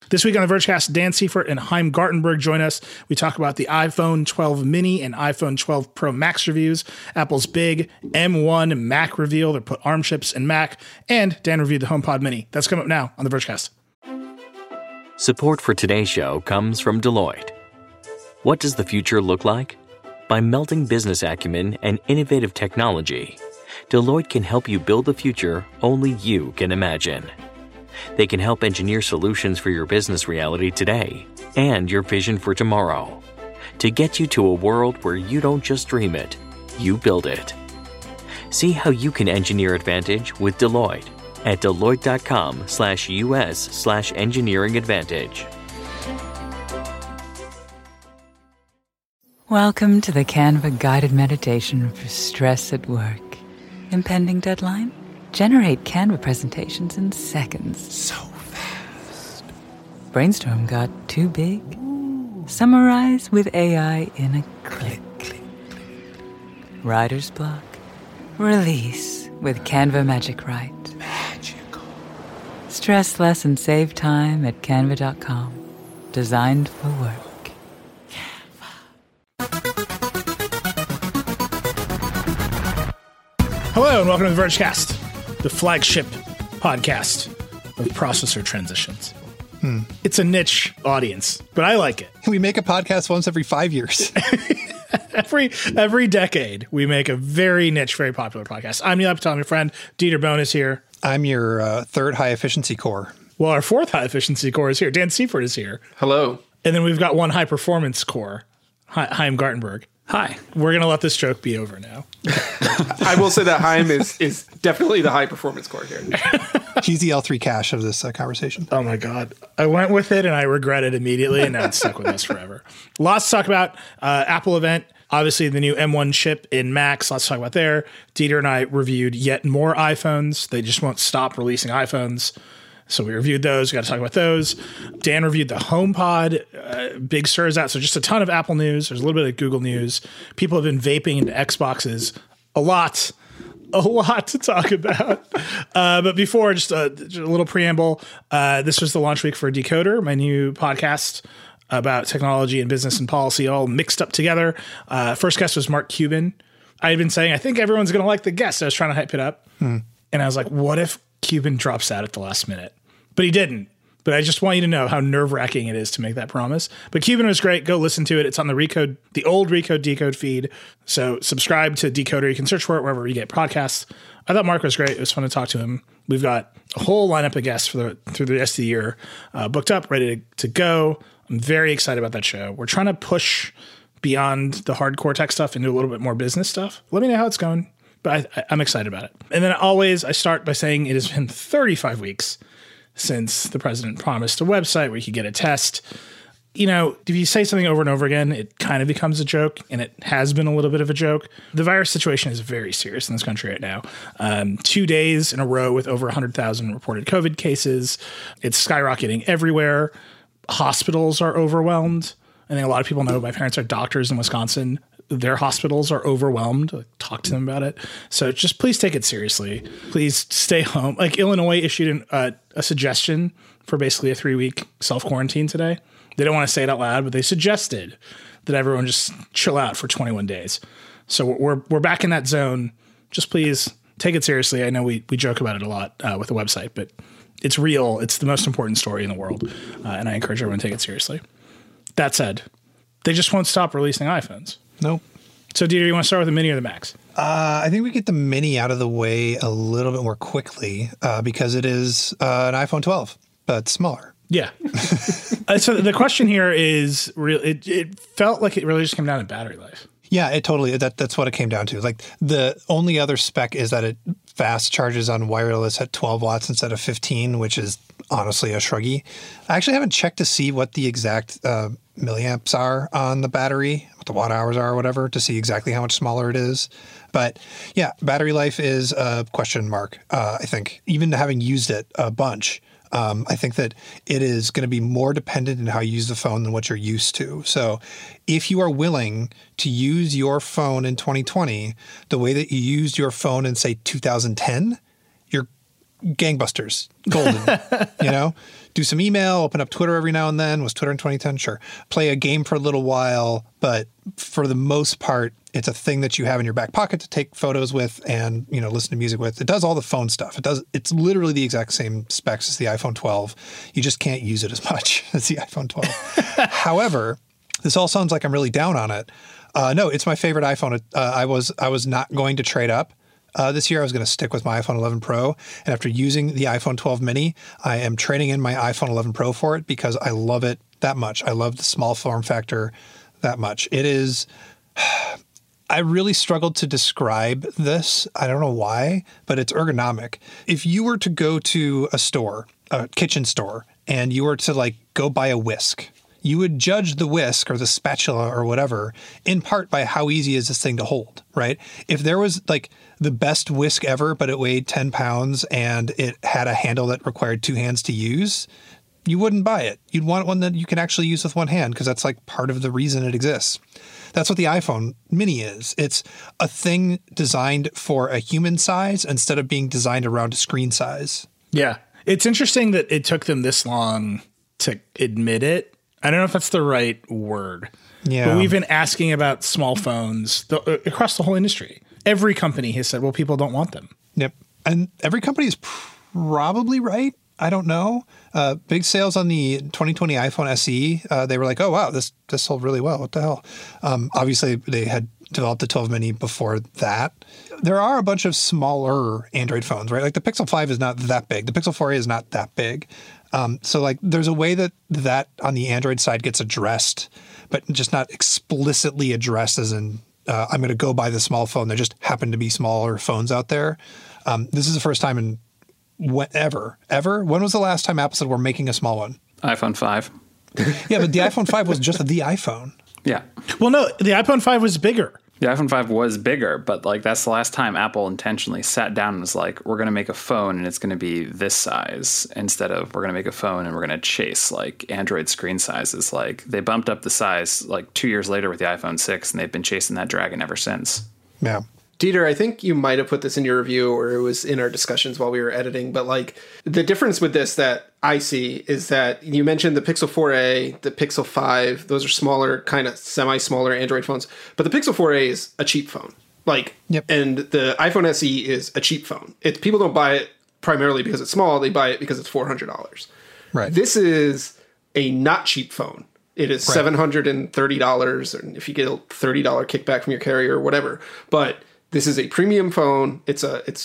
This week on the Vergecast, Dan Seifert and Chaim Gartenberg join us. We talk about the iPhone 12 mini and iPhone 12 Pro Max reviews, Apple's big M1 Mac reveal that put ARM chips in Mac, and Dan reviewed the HomePod mini. That's coming up now on the Vergecast. Support for today's show comes from Deloitte. What does the future look like? By melding business acumen and innovative technology, Deloitte can help you build the future only you can imagine. They can help engineer solutions for your business reality today and your vision for tomorrow to get you to a world where you don't just dream it, you build it. See how you can engineer advantage with Deloitte at Deloitte.com/US/engineering advantage. Welcome to the Canva guided meditation for stress at work. Impending deadline? Generate Canva presentations in seconds. So fast. Brainstorm got too big? Summarize with AI in a click. Writer's block? Release with Canva Magic Write. Magical. Stress less and save time at canva.com. Designed for work. Hello and welcome to the Vergecast, the flagship podcast of processor transitions. It's a niche audience, but I like it. We make a podcast once every 5 years. Every decade, we make a very niche, very popular podcast. I'm Neil Patel, my friend. Dieter Bohn is here. I'm your third high-efficiency core. Well, our fourth high-efficiency core is here. Dan Seifert is here. Hello. And then we've got one high-performance core, Chaim Gartenberg. Hi. We're going to let this joke be over now. I will say that Chaim is definitely the high performance core here. He's the L3 cache of this conversation. Oh my God. I went with it and I regret it immediately, and now it's stuck with us forever. Lots to talk about. Apple event. Obviously, the new M1 chip in Macs. Lots to talk about there. Dieter and I reviewed yet more iPhones. They just won't stop releasing iPhones. So we reviewed those. We got to talk about those. Dan reviewed the HomePod. Big stirs out. So just a ton of Apple news. There's a little bit of Google news. People have been vaping into Xboxes. A lot to talk about. But before, just a little preamble. This was the launch week for Decoder, my new podcast about technology and business and policy all mixed up together. First guest was Mark Cuban. I had been saying, I think everyone's going to like the guest. I was trying to hype it up. And I was like, what if Cuban drops out at the last minute? But he didn't. But I just want you to know how nerve-wracking it is to make that promise. But Cuban was great. Go listen to it. It's on the old Recode Decode feed. So subscribe to Decoder. You can search for it wherever you get podcasts. I thought Mark was great. It was fun to talk to him. We've got a whole lineup of guests through the rest of the year booked up, ready to go. I'm very excited about that show. We're trying to push beyond the hardcore tech stuff into a little bit more business stuff. Let me know how it's going. But I'm excited about it. And then always I start by saying it has been 35 weeks since the president promised a website where you could get a test. You know, if you say something over and over again, it kind of becomes a joke, and it has been a little bit of a joke. The virus situation is very serious in this country right now. 2 days in a row with over 100,000 reported COVID cases. It's skyrocketing everywhere. Hospitals are overwhelmed. I think a lot of people know my parents are doctors in Wisconsin. Their hospitals are overwhelmed. Talk to them about it. So just please take it seriously. Please stay home. Like Illinois issued a suggestion for basically a 3-week self-quarantine today. They don't want to say it out loud, but they suggested that everyone just chill out for 21 days. So we're back in that zone. Just please take it seriously. I know we joke about it a lot with the website, but it's real. It's the most important story in the world. And I encourage everyone to take it seriously. That said, they just won't stop releasing iPhones. Nope. So, Dieter, you want to start with the mini or the Max? I think we get the mini out of the way a little bit more quickly because it is an iPhone 12, but smaller. Yeah. So the question here is, it felt like it really just came down to battery life. Yeah, it totally. That's what it came down to. Like the only other spec is that it fast charges on wireless at 12 watts instead of 15, which is honestly a shruggy. I actually haven't checked to see what the exact milliamps are on the battery, what the watt hours are or whatever, to see exactly how much smaller it is. But yeah, battery life is a question mark, I think. Even having used it a bunch, I think that it is going to be more dependent on how you use the phone than what you're used to. So if you are willing to use your phone in 2020 the way that you used your phone in, say, 2010, you're gangbusters, golden, do some email, open up Twitter every now and then. Was Twitter in 2010? Sure. Play a game for a little while, but for the most part, it's a thing that you have in your back pocket to take photos with and, listen to music with. It does all the phone stuff. It's literally the exact same specs as the iPhone 12. You just can't use it as much as the iPhone 12. However, this all sounds like I'm really down on it. No, it's my favorite iPhone. I was not going to trade up. This year, I was going to stick with my iPhone 11 Pro. And after using the iPhone 12 mini, I am trading in my iPhone 11 Pro for it because I love it that much. I love the small form factor that much. It is... I really struggled to describe this. I don't know why, but it's ergonomic. If you were to go to a store, a kitchen store, and you were to go buy a whisk, you would judge the whisk or the spatula or whatever in part by how easy is this thing to hold, right? If there was the best whisk ever, but it weighed 10 pounds and it had a handle that required two hands to use, you wouldn't buy it. You'd want one that you can actually use with one hand because that's part of the reason it exists. That's what the iPhone mini is. It's a thing designed for a human size instead of being designed around a screen size. Yeah. It's interesting that it took them this long to admit it. I don't know if that's the right word. Yeah. But we've been asking about small phones across the whole industry. Every company has said, well, people don't want them. Yep. And every company is probably right. I don't know. Big sales on the 2020 iPhone SE. They were like, oh, wow, this sold really well. What the hell? Obviously, they had developed the 12 mini before that. There are a bunch of smaller Android phones, right? Like the Pixel 5 is not that big. The Pixel 4a is not that big. So there's a way that on the Android side gets addressed, but just not explicitly addressed as in I'm going to go buy the small phone. There just happen to be smaller phones out there. This is the first time in ever. When was the last time Apple said we're making a small one? iPhone 5. Yeah, but the iPhone 5 was just the iPhone. Yeah. Well, no, the iPhone 5 was bigger. The iPhone 5 was bigger, but that's the last time Apple intentionally sat down and was like, we're going to make a phone and it's going to be this size instead of we're going to make a phone and we're going to chase Android screen sizes. They bumped up the size 2 years later with the iPhone 6 and they've been chasing that dragon ever since. Yeah. Dieter, I think you might have put this in your review or it was in our discussions while we were editing, but the difference with this that I see is that you mentioned the Pixel 4a, the Pixel 5, those are smaller, kind of semi-smaller Android phones, but the Pixel 4a is a cheap phone. Yep. And the iPhone SE is a cheap phone. People don't buy it primarily because it's small, they buy it because it's $400. Right. This is a not cheap phone. It is $730, and if you get a $30 kickback from your carrier or whatever, but this is a premium phone. It's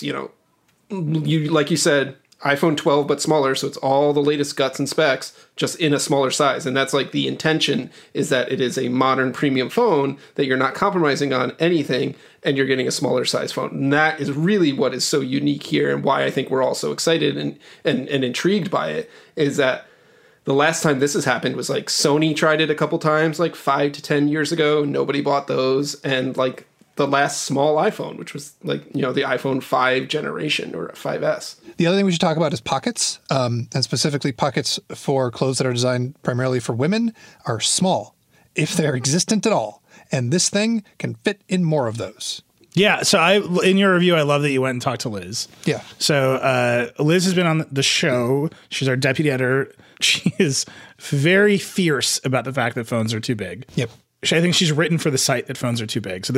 like you said, iPhone 12 but smaller, so it's all the latest guts and specs, just in a smaller size. And that's the intention is that it is a modern premium phone that you're not compromising on anything, and you're getting a smaller size phone. And that is really what is so unique here, and why I think we're all so excited and intrigued by it, is that the last time this has happened was Sony tried it a couple times, 5 to 10 years ago. Nobody bought those, and the last small iPhone, which was the iPhone 5 generation or 5S. The other thing we should talk about is pockets, and specifically pockets for clothes that are designed primarily for women are small, if they're existent at all. And this thing can fit in more of those. Yeah. So in your review, I love that you went and talked to Liz. Yeah. So Liz has been on the show. She's our deputy editor. She is very fierce about the fact that phones are too big. Yep. I think she's written for the site that phones are too big. So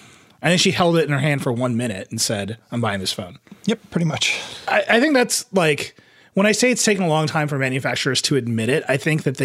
I think she held it in her hand for 1 minute and said, I'm buying this phone. Yep, pretty much. I think that's when I say it's taken a long time for manufacturers to admit it, I think that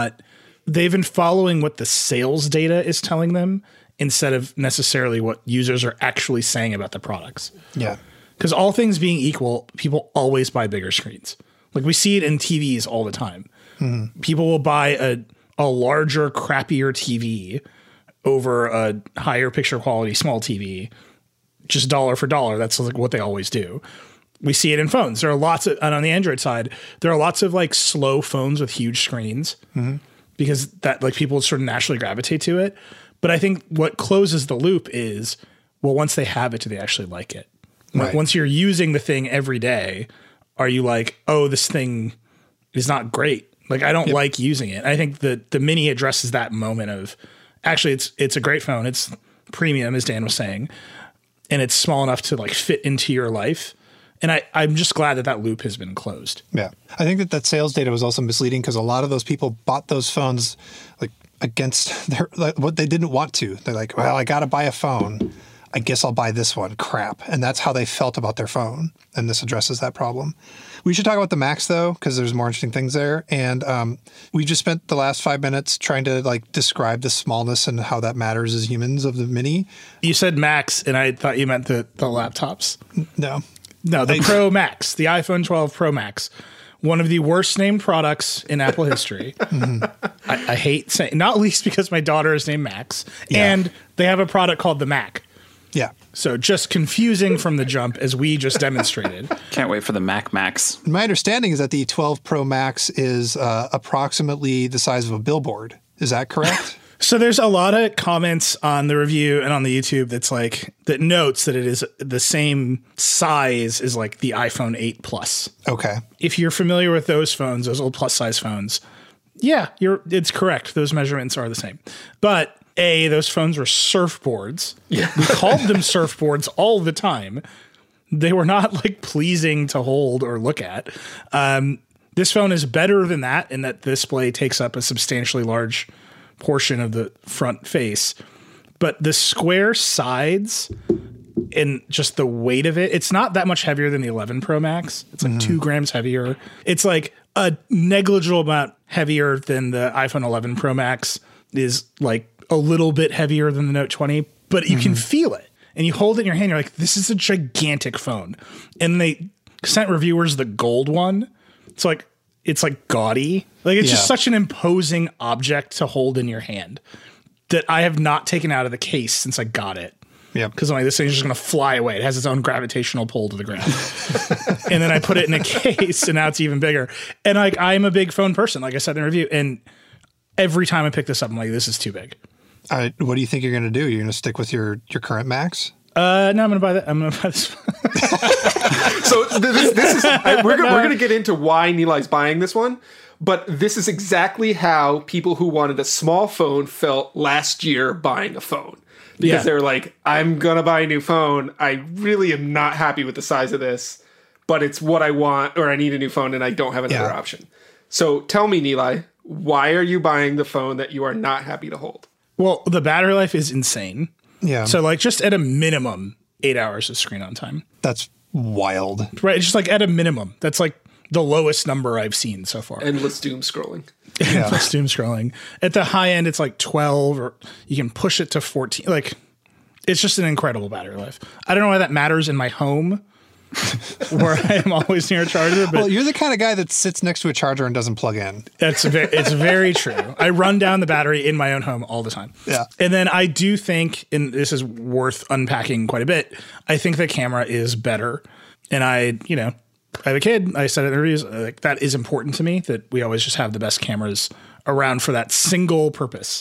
they've been following what the sales data is telling them instead of necessarily what users are actually saying about the products. Yeah. Because all things being equal, people always buy bigger screens. We see it in TVs all the time. Mm-hmm. People will buy a larger, crappier TV over a higher picture quality small TV, just dollar for dollar. That's what they always do. We see it in phones. There are lots of, and on the Android side, there are lots of slow phones with huge screens because that people sort of naturally gravitate to it. But I think what closes the loop is, well, once they have it, do they actually like it? Right. Once you're using the thing every day, are you oh, this thing is not great. I don't like using it. I think the Mini addresses that moment of, actually, it's a great phone. It's premium, as Dan was saying, and it's small enough to fit into your life. And I'm just glad that loop has been closed. Yeah. I think that sales data was also misleading because a lot of those people bought those phones like against what they didn't want to. They're like, well, I got to buy a phone. I guess I'll buy this one. Crap. And that's how they felt about their phone. And this addresses that problem. We should talk about the Max, though, because there's more interesting things there. And we just spent the last 5 minutes trying to like describe the smallness and how that matters as humans of the Mini. You said Max, and I thought you meant the laptops. No, the Pro Max, the iPhone 12 Pro Max. One of the worst named products in Apple history. I hate saying, not least because my daughter is named Max. Yeah. And they have a product called the Mac. Yeah. So just confusing from the jump, as we just demonstrated. Can't wait for the Mac Max. My understanding is that the 12 Pro Max is approximately the size of a billboard. Is that correct? So there's a lot of comments on the review and on the YouTube that notes that it is the same size as like the iPhone 8 Plus. Okay. If you're familiar with those phones, those old plus size phones, yeah, it's correct. Those measurements are the same. But those phones were surfboards. Yeah. We called them surfboards all the time. They were not like pleasing to hold or look at. This phone is better than that in that the display takes up a substantially large portion of the front face. But the square sides and just the weight of it, it's not that much heavier than the 11 Pro Max. It's like 2 grams heavier. It's like a negligible amount heavier than the iPhone 11 Pro Max is like a little bit heavier than the Note 20, but you can feel it. And you hold it in your hand, you're like, this is a gigantic phone. And they sent reviewers the gold one. It's like gaudy. Like it's just such an imposing object to hold in your hand that I have not taken out of the case since I got it. Yeah. Because I'm like, this thing's just going to fly away. It has its own gravitational pull to the ground. And then I put it in a case and now it's even bigger. And like, I'm a big phone person, like I said in the review. And every time I pick this up, I'm like, this is too big. What do you think you're going to do? You're going to stick with your current Max? No, I'm going to buy that. I'm going to buy this. So this is we're going to get into why Nilai's buying this one, but this is exactly how people who wanted a small phone felt last year buying a phone. Because they're like, I'm going to buy a new phone. I really am not happy with the size of this, but it's what I want, or I need a new phone and I don't have another option. So tell me, Nilai, why are you buying the phone that you are not happy to hold? Well, the battery life is insane. Yeah. So like just at a minimum, 8 hours of screen on time. That's wild. Right. It's just like at a minimum. That's like the lowest number I've seen so far. Endless doom scrolling. Endless doom scrolling. At the high end, it's like 12, or you can push it to 14. Like, it's just an incredible battery life. I don't know why that matters in my home, where I am always near a charger. But well, you're the kind of guy that sits next to a charger and doesn't plug in. It's very true. I run down the battery in my own home all the time. Yeah. And then I do think, and this is worth unpacking quite a bit, I think the camera is better. And I have a kid. I said in the reviews, like, that is important to me, that we always just have the best cameras around for that single purpose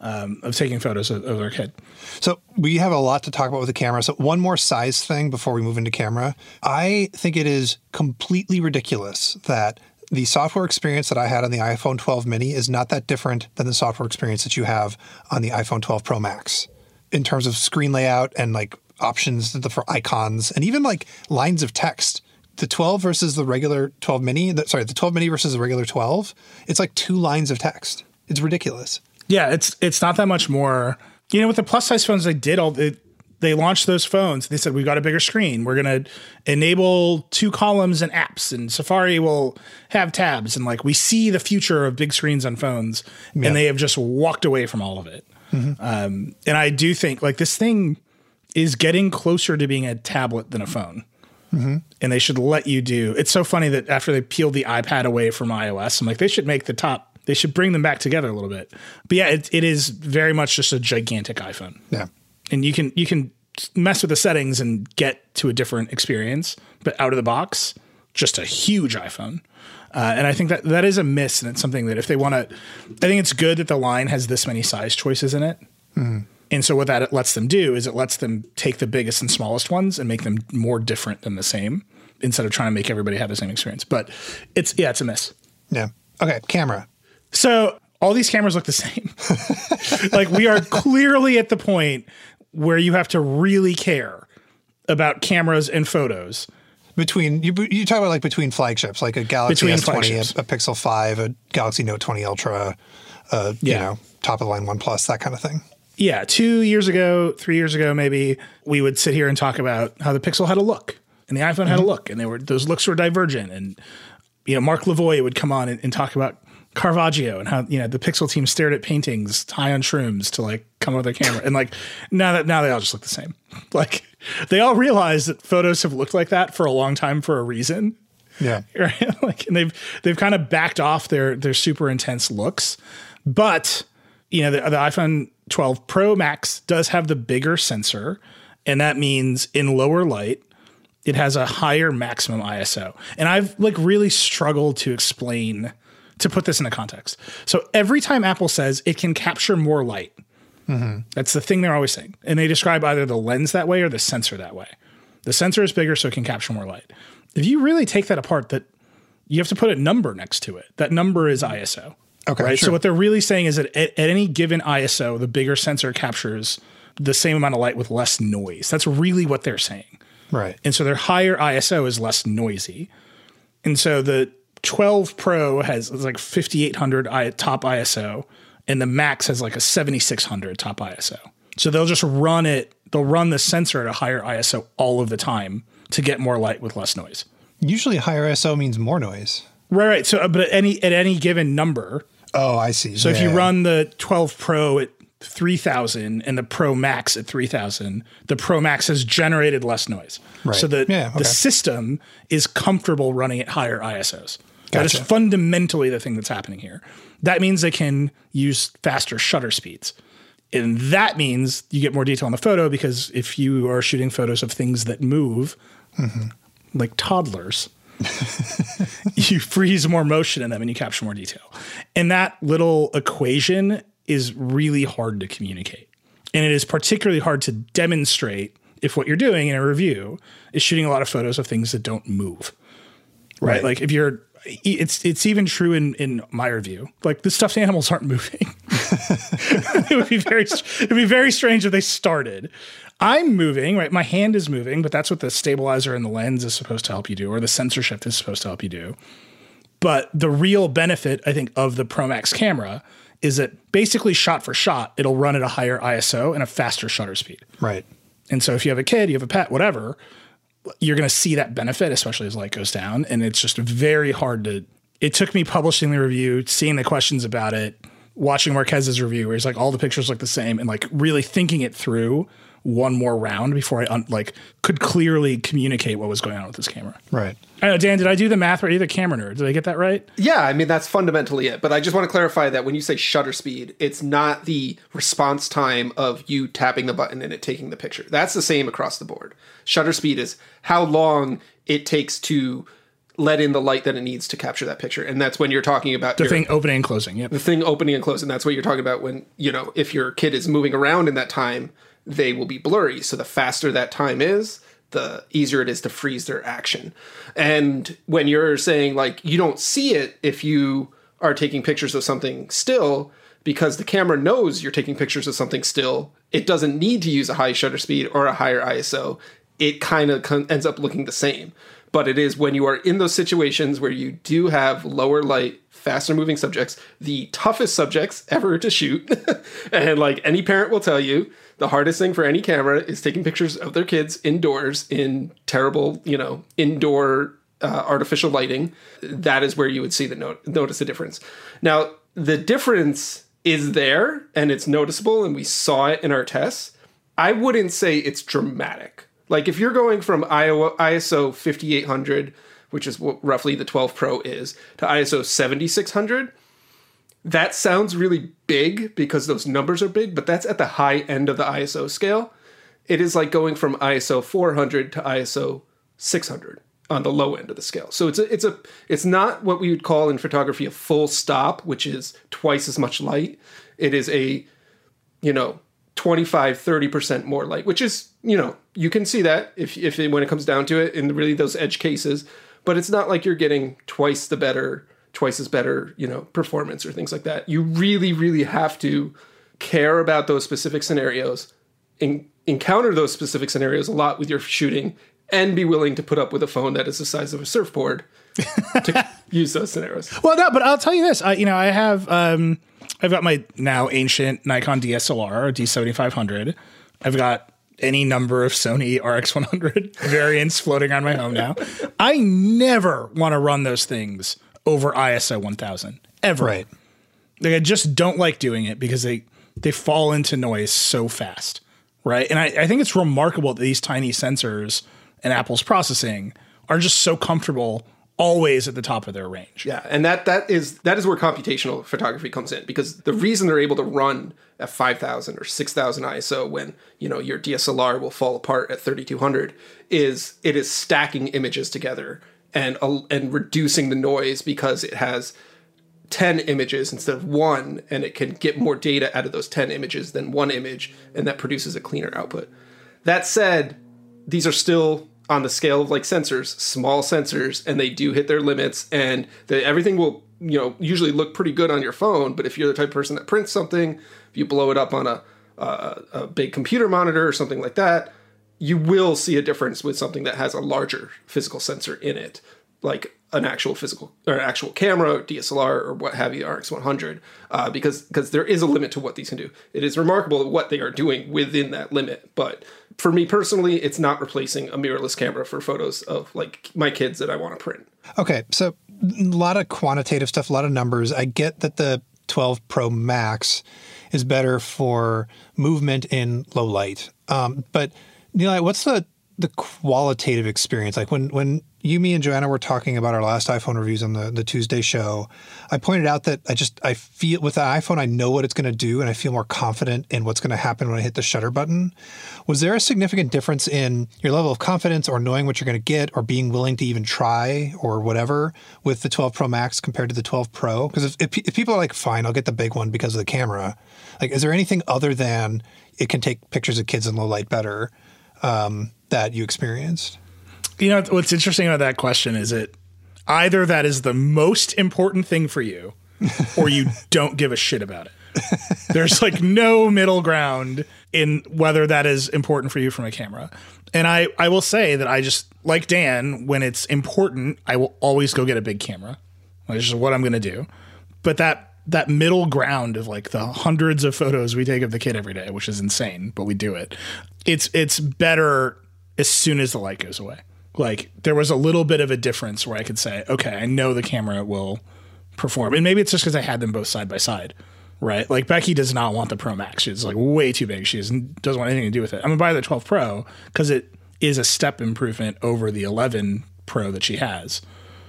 of taking photos of our kid. So we have a lot to talk about with the camera. So one more size thing before we move into camera. I think it is completely ridiculous that the software experience that I had on the iPhone 12 mini is not that different than the software experience that you have on the iPhone 12 Pro Max in terms of screen layout and like options for icons and even like lines of text. The 12 versus the regular 12 mini, the 12 mini versus the regular 12, it's like 2 lines of text. It's ridiculous. Yeah, it's not that much more. With the plus size phones, they launched those phones. They said, we've got a bigger screen. We're going to enable 2 columns and apps, and Safari will have tabs. And like, we see the future of big screens on phones, and they have just walked away from all of it. Mm-hmm. And I do think like this thing is getting closer to being a tablet than a phone. Mm-hmm. And they should let you do. It's so funny that after they peeled the iPad away from iOS, I'm like, they should make the top. They should bring them back together a little bit. But yeah, it is very much just a gigantic iPhone. Yeah. And you can mess with the settings and get to a different experience, but out of the box, just a huge iPhone. And I think that is a miss, and it's something that if they want to, I think it's good that the line has this many size choices in it. Mm-hmm. And so what that lets them do is it lets them take the biggest and smallest ones and make them more different than the same, instead of trying to make everybody have the same experience. But it's a miss. Yeah. Okay. Camera. So all these cameras look the same. Like, we are clearly at the point where you have to really care about cameras and photos Between you talk about like between flagships, like a Galaxy Between S20, flagships. a Pixel 5, a Galaxy Note 20 Ultra, you know, top of the line OnePlus, that kind of thing. Yeah, 2 years ago, 3 years ago, maybe we would sit here and talk about how the Pixel had a look and the iPhone had a look, and those looks were divergent. And you know, Mark Lavoie would come on and talk about Caravaggio and how, you know, the Pixel team stared at paintings high on shrooms to like come up with their camera. And like now they all just look the same. Like they all realize that photos have looked like that for a long time for a reason. Yeah. Right. Like, and they've kind of backed off their super intense looks. But, you know, the iPhone 12 Pro Max does have the bigger sensor, and that means in lower light, it has a higher maximum ISO. And I've like really struggled to put this into context. So every time Apple says it can capture more light, that's the thing they're always saying. And they describe either the lens that way or the sensor that way. The sensor is bigger, so it can capture more light. If you really take that apart, that you have to put a number next to it. That number is ISO. Okay. Right. Sure. So what they're really saying is that at any given ISO, the bigger sensor captures the same amount of light with less noise. That's really what they're saying. Right. And so their higher ISO is less noisy. And so the 12 Pro has like 5800 top ISO, and the Max has like a 7600 top ISO. So they'll just run the sensor at a higher ISO all of the time to get more light with less noise. Usually higher ISO means more noise. Right. So, but at any given number. Oh, I see. So if you run the 12 Pro at 3000 and the Pro Max at 3000, the Pro Max has generated less noise. Right. So the system is comfortable running at higher ISOs. That is fundamentally the thing that's happening here. That means they can use faster shutter speeds. And that means you get more detail in the photo, because if you are shooting photos of things that move, like toddlers, you freeze more motion in them and you capture more detail. And that little equation is really hard to communicate. And it is particularly hard to demonstrate if what you're doing in a review is shooting a lot of photos of things that don't move. Right? Like if you're, it's even true in my review. Like the stuffed animals aren't moving. It would be very strange if they started. I'm moving, right? My hand is moving, but that's what the stabilizer and the lens is supposed to help you do, or the sensor shift is supposed to help you do. But the real benefit, I think, of the Pro Max camera is that basically shot for shot, it'll run at a higher ISO and a faster shutter speed. Right. And so if you have a kid, you have a pet, whatever, you're going to see that benefit, especially as light goes down. And it's just very hard to, it took me publishing the review, seeing the questions about it, watching Marquez's review where he's like, all the pictures look the same, and like really thinking it through one more round before I could clearly communicate what was going on with this camera. Right. I don't know, Dan, did I do the math right? You're the camera nerd. Did I get that right? Yeah, I mean, that's fundamentally it. But I just want to clarify that when you say shutter speed, it's not the response time of you tapping the button and it taking the picture. That's the same across the board. Shutter speed is how long it takes to let in the light that it needs to capture that picture. And that's when you're talking about the thing opening and closing. Yep. The thing opening and closing. That's what you're talking about when, you know, if your kid is moving around in that time, they will be blurry. So the faster that time is, the easier it is to freeze their action. And when you're saying like you don't see it if you are taking pictures of something still, because the camera knows you're taking pictures of something still, it doesn't need to use a high shutter speed or a higher ISO. It kind of ends up looking the same. But it is when you are in those situations where you do have lower light, faster moving subjects, the toughest subjects ever to shoot. And like any parent will tell you, the hardest thing for any camera is taking pictures of their kids indoors in terrible, you know, indoor artificial lighting. That is where you would see notice the difference. Now, the difference is there and it's noticeable, and we saw it in our tests. I wouldn't say it's dramatic. Like if you're going from ISO 5800, which is what roughly the 12 Pro is, to ISO 7600, that sounds really big because those numbers are big, but that's at the high end of the ISO scale. It is like going from ISO 400 to ISO 600 on the low end of the scale. So it's not what we would call in photography a full stop, which is twice as much light. It is a, 25-30% more light, which is, you can see that if when it comes down to it in really those edge cases, but it's not like you're getting twice as better, performance or things like that. You really, really have to care about those specific scenarios, encounter those specific scenarios a lot with your shooting, and be willing to put up with a phone that is the size of a surfboard to use those scenarios. Well, no, but I'll tell you this. I have I've got my now ancient Nikon DSLR D7500. I've got any number of Sony RX100 variants floating around my home now. I never want to run those things over ISO 1000 ever. Right. Like, I just don't like doing it because they fall into noise so fast. Right. And I think it's remarkable that these tiny sensors and Apple's processing are just so comfortable always at the top of their range. Yeah, and that is where computational photography comes in, because the reason they're able to run at 5,000 or 6,000 ISO when, your DSLR will fall apart at 3,200 is it is stacking images together and reducing the noise because it has 10 images instead of one, and it can get more data out of those 10 images than one image, and that produces a cleaner output. That said, these are still on the scale of like sensors, small sensors, and they do hit their limits, and everything will, usually look pretty good on your phone. But if you're the type of person that prints something, if you blow it up on a big computer monitor or something like that, you will see a difference with something that has a larger physical sensor in it, like an actual camera, or DSLR, or what have you, RX100, because there is a limit to what these can do. It is remarkable what they are doing within that limit, but for me personally, it's not replacing a mirrorless camera for photos of like my kids that I want to print. Okay, so a lot of quantitative stuff, a lot of numbers. I get that the 12 Pro Max is better for movement in low light, but what's the qualitative experience? Like when you, me, and Joanna were talking about our last iPhone reviews on the Tuesday show, I pointed out that I feel with the iPhone, I know what it's going to do, and I feel more confident in what's going to happen when I hit the shutter button. Was there a significant difference in your level of confidence or knowing what you're going to get or being willing to even try or whatever with the 12 Pro Max compared to the 12 Pro? Because if people are like, fine, I'll get the big one because of the camera, like, is there anything other than it can take pictures of kids in low light better that you experienced? What's interesting about that question is it either that is the most important thing for you or you don't give a shit about it. There's like no middle ground in whether that is important for you from a camera. And I will say that I just, like Dan, when it's important, I will always go get a big camera. Which is what I'm going to do. But that middle ground of like the hundreds of photos we take of the kid every day, which is insane, but we do it. It's better as soon as the light goes away. Like, there was a little bit of a difference where I could say, okay, I know the camera will perform. And maybe it's just because I had them both side by side, right? Like, Becky does not want the Pro Max. She's like way too big. She doesn't want anything to do with it. I'm going to buy the 12 Pro because it is a step improvement over the 11 Pro that she has.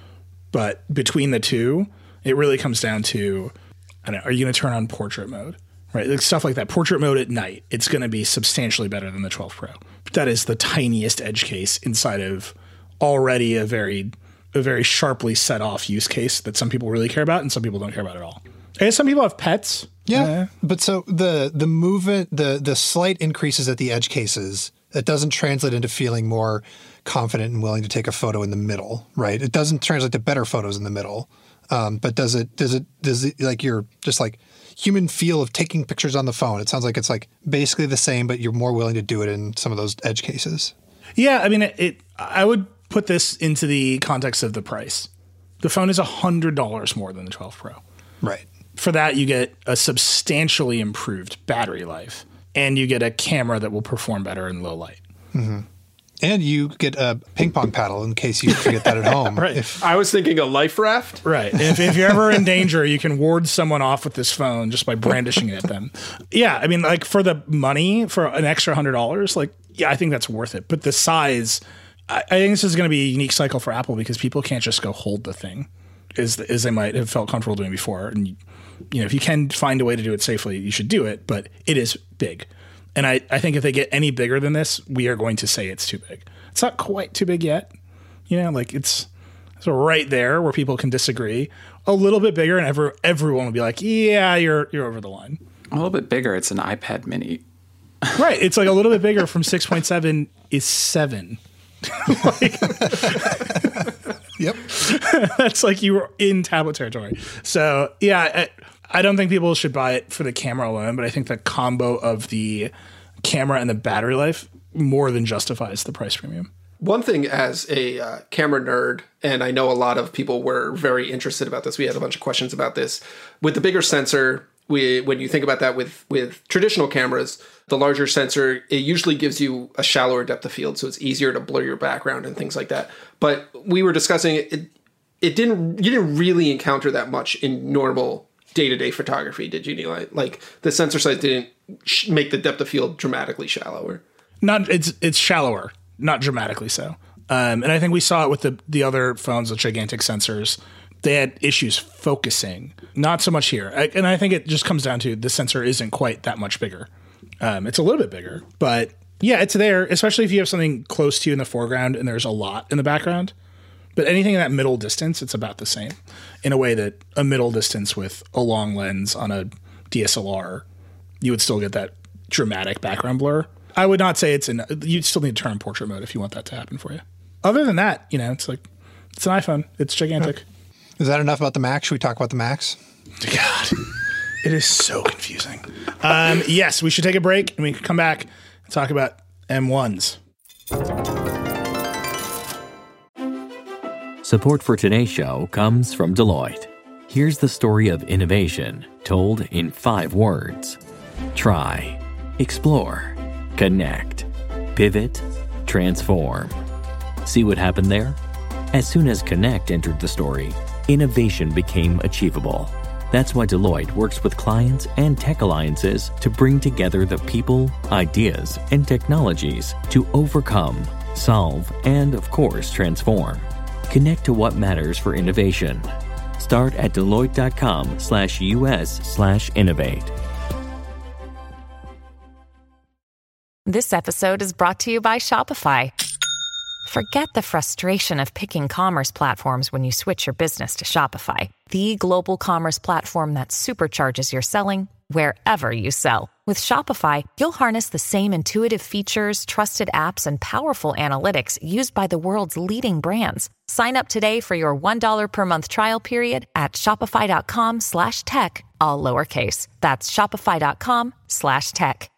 But between the two, it really comes down to, I don't know, are you going to turn on portrait mode? Right, like stuff like that. Portrait mode at night, it's going to be substantially better than the 12 Pro. But that is the tiniest edge case inside of already a very sharply set off use case that some people really care about and some people don't care about at all. And some people have pets. Yeah, but so the movement, the slight increases at the edge cases, it doesn't translate into feeling more confident and willing to take a photo in the middle, right? It doesn't translate to better photos in the middle. But does it like you're just like human feel of taking pictures on the phone? It sounds like it's like basically the same, but you're more willing to do it in some of those edge cases. Yeah, I mean, I would put this into the context of the price. The phone is $100 more than the 12 Pro. Right. For that, you get a substantially improved battery life, and you get a camera that will perform better in low light. Mm-hmm. And you get a ping pong paddle in case you forget that at home. Right. I was thinking a life raft. Right. If you're ever in danger, you can ward someone off with this phone just by brandishing it at them. Yeah. I mean, like for the money, for an extra $100, like, yeah, I think that's worth it. But the size, I think this is going to be a unique cycle for Apple because people can't just go hold the thing as they might have felt comfortable doing before. And, if you can find a way to do it safely, you should do it. But it is big. And I think if they get any bigger than this, we are going to say it's too big. It's not quite too big yet. Like it's right there where people can disagree. A little bit bigger and everyone will be like, yeah, you're over the line. A little bit bigger, it's an iPad mini. Right. It's like a little bit bigger from 6.7 is 7. Yep. That's like you were in tablet territory. So, yeah, I don't think people should buy it for the camera alone, but I think the combo of the camera and the battery life more than justifies the price premium. One thing as a camera nerd, and I know a lot of people were very interested about this. We had a bunch of questions about this. With the bigger sensor, when you think about that with traditional cameras, the larger sensor, it usually gives you a shallower depth of field, so it's easier to blur your background and things like that. But we were discussing you didn't really encounter that much in normal day-to-day photography, did you, Neil? Like the sensor size didn't make the depth of field dramatically shallower. It's shallower, not dramatically so. And I think we saw it with the other phones with gigantic sensors. They had issues focusing, not so much here. And I think it just comes down to the sensor isn't quite that much bigger. It's a little bit bigger, but yeah, it's there, especially if you have something close to you in the foreground and there's a lot in the background. But anything in that middle distance, it's about the same in a way that a middle distance with a long lens on a DSLR, you would still get that dramatic background blur. I would not say you'd still need to turn on portrait mode if you want that to happen for you. Other than that, it's like, it's an iPhone. It's gigantic. Is that enough about the Max? Should we talk about the Max? God, it is so confusing. Yes, we should take a break and we can come back and talk about M1s. Support for today's show comes from Deloitte. Here's the story of innovation told in 5 words. Try, explore, connect, pivot, transform. See what happened there? As soon as Connect entered the story, innovation became achievable. That's why Deloitte works with clients and tech alliances to bring together the people, ideas, and technologies to overcome, solve, and of course, transform. Connect to what matters for innovation. Start at Deloitte.com/US/innovate. This episode is brought to you by Shopify. Forget the frustration of picking commerce platforms when you switch your business to Shopify, the global commerce platform that supercharges your selling wherever you sell. With Shopify, you'll harness the same intuitive features, trusted apps, and powerful analytics used by the world's leading brands. Sign up today for your $1 per month trial period at shopify.com/tech, all lowercase. That's shopify.com/tech.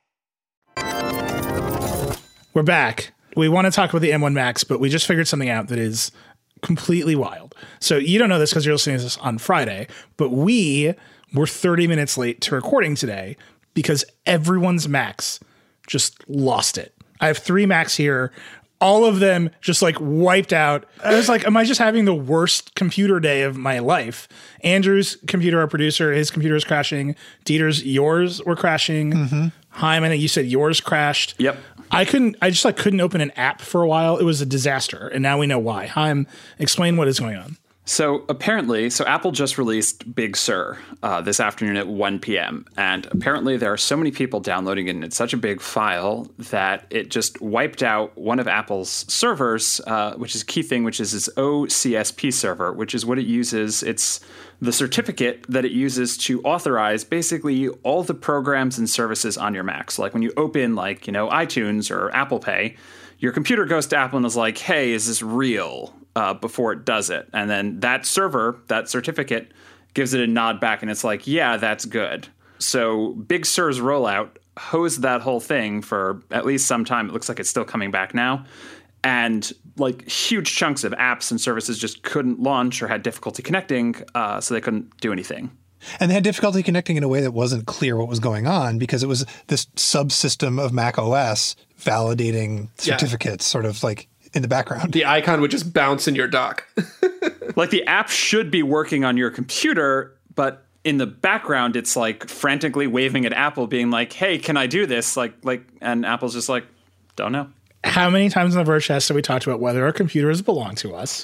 We're back. We want to talk about the M1 Max, but we just figured something out that is completely wild. So you don't know this because you're listening to this on Friday, but we were 30 minutes late to recording today because everyone's Macs just lost it. I have 3 Macs here. All of them just like wiped out. I was like, am I just having the worst computer day of my life? Andrew's computer, our producer, his computer is crashing. Dieter's, yours were crashing. Mm-hmm. Haim, I think you said yours crashed. Yep. I just couldn't open an app for a while. It was a disaster. And now we know why. Haim, explain what is going on. So Apple just released Big Sur this afternoon at 1 p.m. And apparently there are so many people downloading it, and it's such a big file that it just wiped out one of Apple's servers, which is a key thing, which is its OCSP server, which is what it uses. It's the certificate that it uses to authorize basically all the programs and services on your Mac. So like when you open iTunes or Apple Pay, your computer goes to Apple and is like, hey, is this real? Before it does it. And then that server, that certificate, gives it a nod back and it's like, yeah, that's good. So Big Sur's rollout hosed that whole thing for at least some time. It looks like it's still coming back now. And like huge chunks of apps and services just couldn't launch or had difficulty connecting, so they couldn't do anything. And they had difficulty connecting in a way that wasn't clear what was going on because it was this subsystem of Mac OS validating certificates sort of like in the background. The icon would just bounce in your dock. Like the app should be working on your computer, but in the background, it's like frantically waving at Apple being like, hey, can I do this? And Apple's just like, don't know. How many times on the Vergecast have we talked about whether our computers belong to us?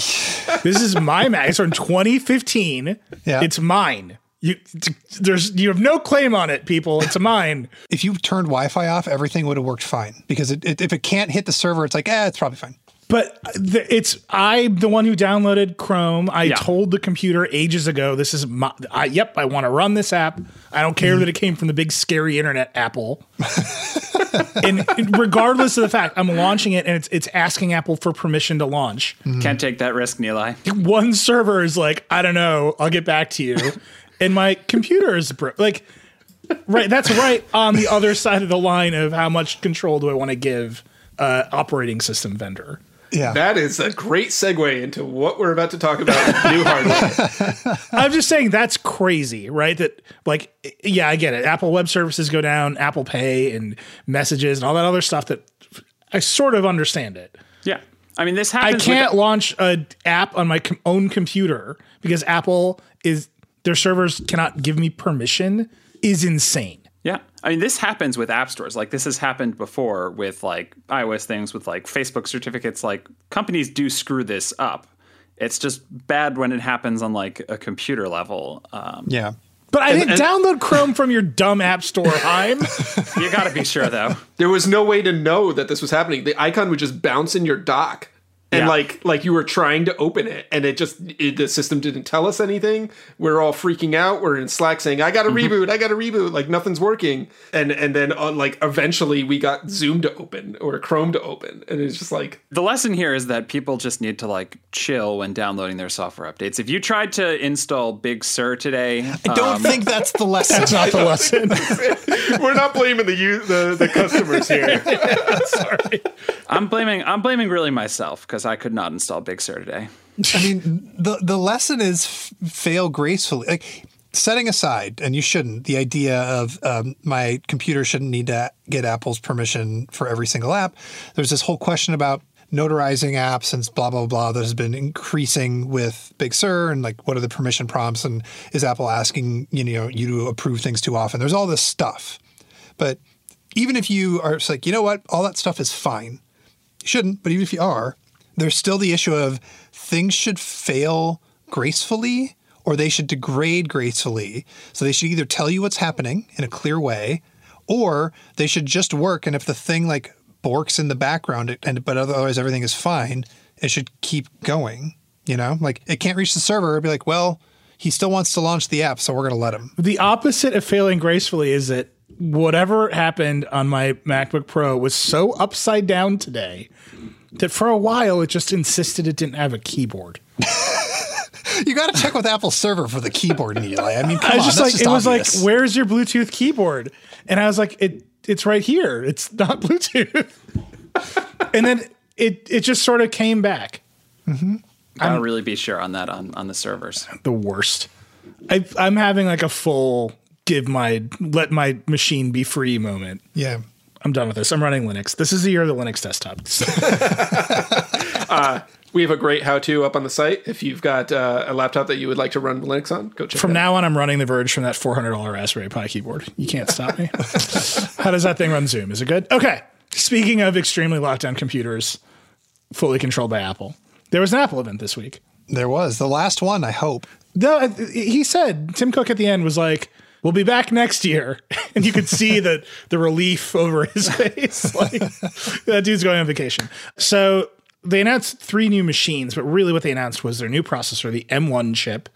This is my Mac. It's from 2015. Yeah. It's mine. You have no claim on it, people. It's mine. If you turned Wi-Fi off, everything would have worked fine. Because if it can't hit the server, it's like, it's probably fine. But I'm the one who downloaded Chrome. I told the computer ages ago, this is I want to run this app. I don't care that it came from the big scary internet Apple. And regardless of the fact, I'm launching it and it's asking Apple for permission to launch. Can't take that risk, Nilay. One server is like, I don't know, I'll get back to you. And my computer is right. That's right on the other side of the line of how much control do I want to give operating system vendor. Yeah. That is a great segue into what we're about to talk about with new hardware. I'm just saying that's crazy, right? That like, yeah, I get it. Apple Web Services go down, Apple Pay and messages and all that other stuff that I sort of understand it. Yeah. I mean, this happens. I can't launch an app on my own computer because Apple their servers cannot give me permission is insane. Yeah. I mean, this happens with app stores. Like, this has happened before with, like, iOS things, with, like, Facebook certificates. Like, companies do screw this up. It's just bad when it happens on, like, a computer level. Yeah. But I didn't download Chrome from your dumb app store, Haim. You got to be sure, though. There was no way to know that this was happening. The icon would just bounce in your dock. And like you were trying to open it, and the system didn't tell us anything. We're all freaking out. We're in Slack saying, "I got to reboot. I got to reboot." Like nothing's working. And then like eventually we got Zoom to open or Chrome to open, and it's just like the lesson here is that people just need to like chill when downloading their software updates. If you tried to install Big Sur today, I don't think that's the lesson. That's not the lesson. We're not blaming the customers here. Sorry. I'm blaming really myself because I could not install Big Sur today. I mean, the lesson is fail gracefully. Like setting aside, and you shouldn't, the idea of my computer shouldn't need to get Apple's permission for every single app. There's this whole question about notarizing apps and blah, blah, blah that has been increasing with Big Sur and like what are the permission prompts and is Apple asking you to approve things too often? There's all this stuff. But even if you are just like, you know what, all that stuff is fine. You shouldn't, but even if you are, there's still the issue of things should fail gracefully or they should degrade gracefully. So they should either tell you what's happening in a clear way or they should just work. And if the thing like borks in the background but otherwise everything is fine, it should keep going. Like it can't reach the server. It'd be like, well, he still wants to launch the app, so we're going to let him. The opposite of failing gracefully is that whatever happened on my MacBook Pro was so upside down today that for a while it just insisted it didn't have a keyboard. You got to check with Apple's server for the keyboard, Eli. I mean, come on, just that's like, just it was obvious. like, where's your Bluetooth keyboard? And I was like, it's right here. It's not Bluetooth. And then it just sort of came back. Mm-hmm. Gotta really be sure on that on the servers. The worst. I'm having like a full let my machine be free moment. Yeah. I'm done with this. I'm running Linux. This is the year of the Linux desktop. we have a great how-to up on the site. If you've got a laptop that you would like to run Linux on, go check it out. From now on, I'm running The Verge from that $400 Raspberry Pi keyboard. You can't stop me. How does that thing run Zoom? Is it good? Okay. Speaking of extremely locked down computers, fully controlled by Apple, there was an Apple event this week. There was. The last one, I hope. He said, Tim Cook at the end was like, we'll be back next year. And you could see the relief over his face. Like, that dude's going on vacation. So they announced 3 new machines, but really what they announced was their new processor, the M1 chip,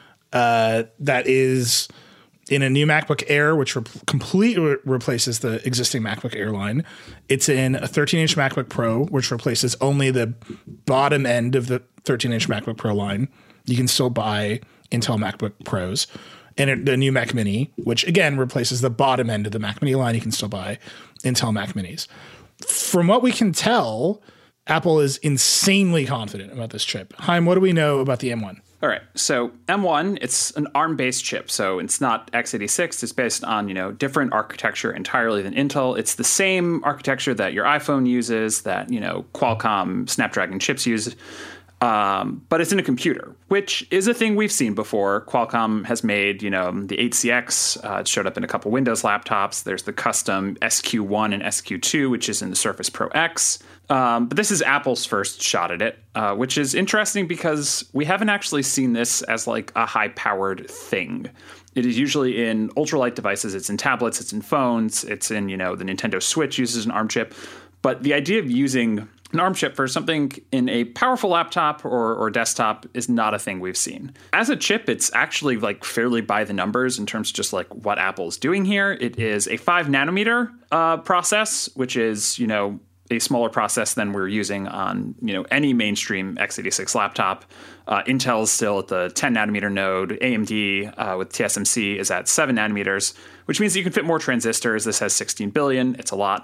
that is in a new MacBook Air, which completely replaces the existing MacBook Air line. It's in a 13-inch MacBook Pro, which replaces only the bottom end of the 13-inch MacBook Pro line. You can still buy Intel MacBook Pros. And the new Mac Mini, which again replaces the bottom end of the Mac Mini line. You can still buy Intel Mac Minis. From what we can tell, Apple is insanely confident about this chip. Haim, what do we know about the M1? All right, so M1, it's an ARM-based chip, so it's not x86. It's based on, different architecture entirely than Intel. It's the same architecture that your iPhone uses, that, Qualcomm Snapdragon chips use, but it's in a computer, which is a thing we've seen before. Qualcomm has made, the 8CX. It showed up in a couple Windows laptops. There's the custom SQ1 and SQ2, which is in the Surface Pro X. But this is Apple's first shot at it, which is interesting because we haven't actually seen this as like a high-powered thing. It is usually in ultralight devices. It's in tablets. It's in phones. It's in, the Nintendo Switch uses an ARM chip. But the idea of using an ARM chip for something in a powerful laptop or desktop is not a thing we've seen. As a chip, it's actually like fairly by the numbers in terms of just like what Apple's doing here. It is a 5 nanometer process, which is, a smaller process than we're using on, any mainstream x86 laptop. Intel's still at the 10 nanometer node. AMD with TSMC is at 7 nanometers, which means that you can fit more transistors. This has 16 billion. It's a lot.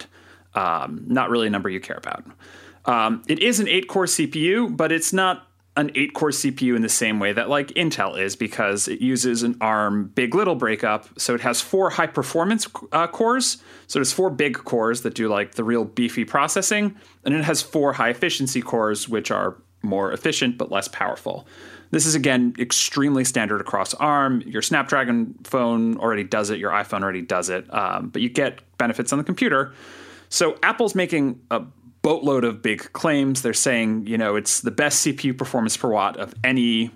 Not really a number you care about. It is an 8-core CPU, but it's not an 8-core CPU in the same way that like Intel is, because it uses an ARM big little breakup. So it has 4 high performance cores. So there's 4 big cores that do like the real beefy processing. And it has 4 high efficiency cores, which are more efficient but less powerful. This is, again, extremely standard across ARM. Your Snapdragon phone already does it. Your iPhone already does it. But you get benefits on the computer. So Apple's making a boatload of big claims. They're saying, it's the best CPU performance per watt of any,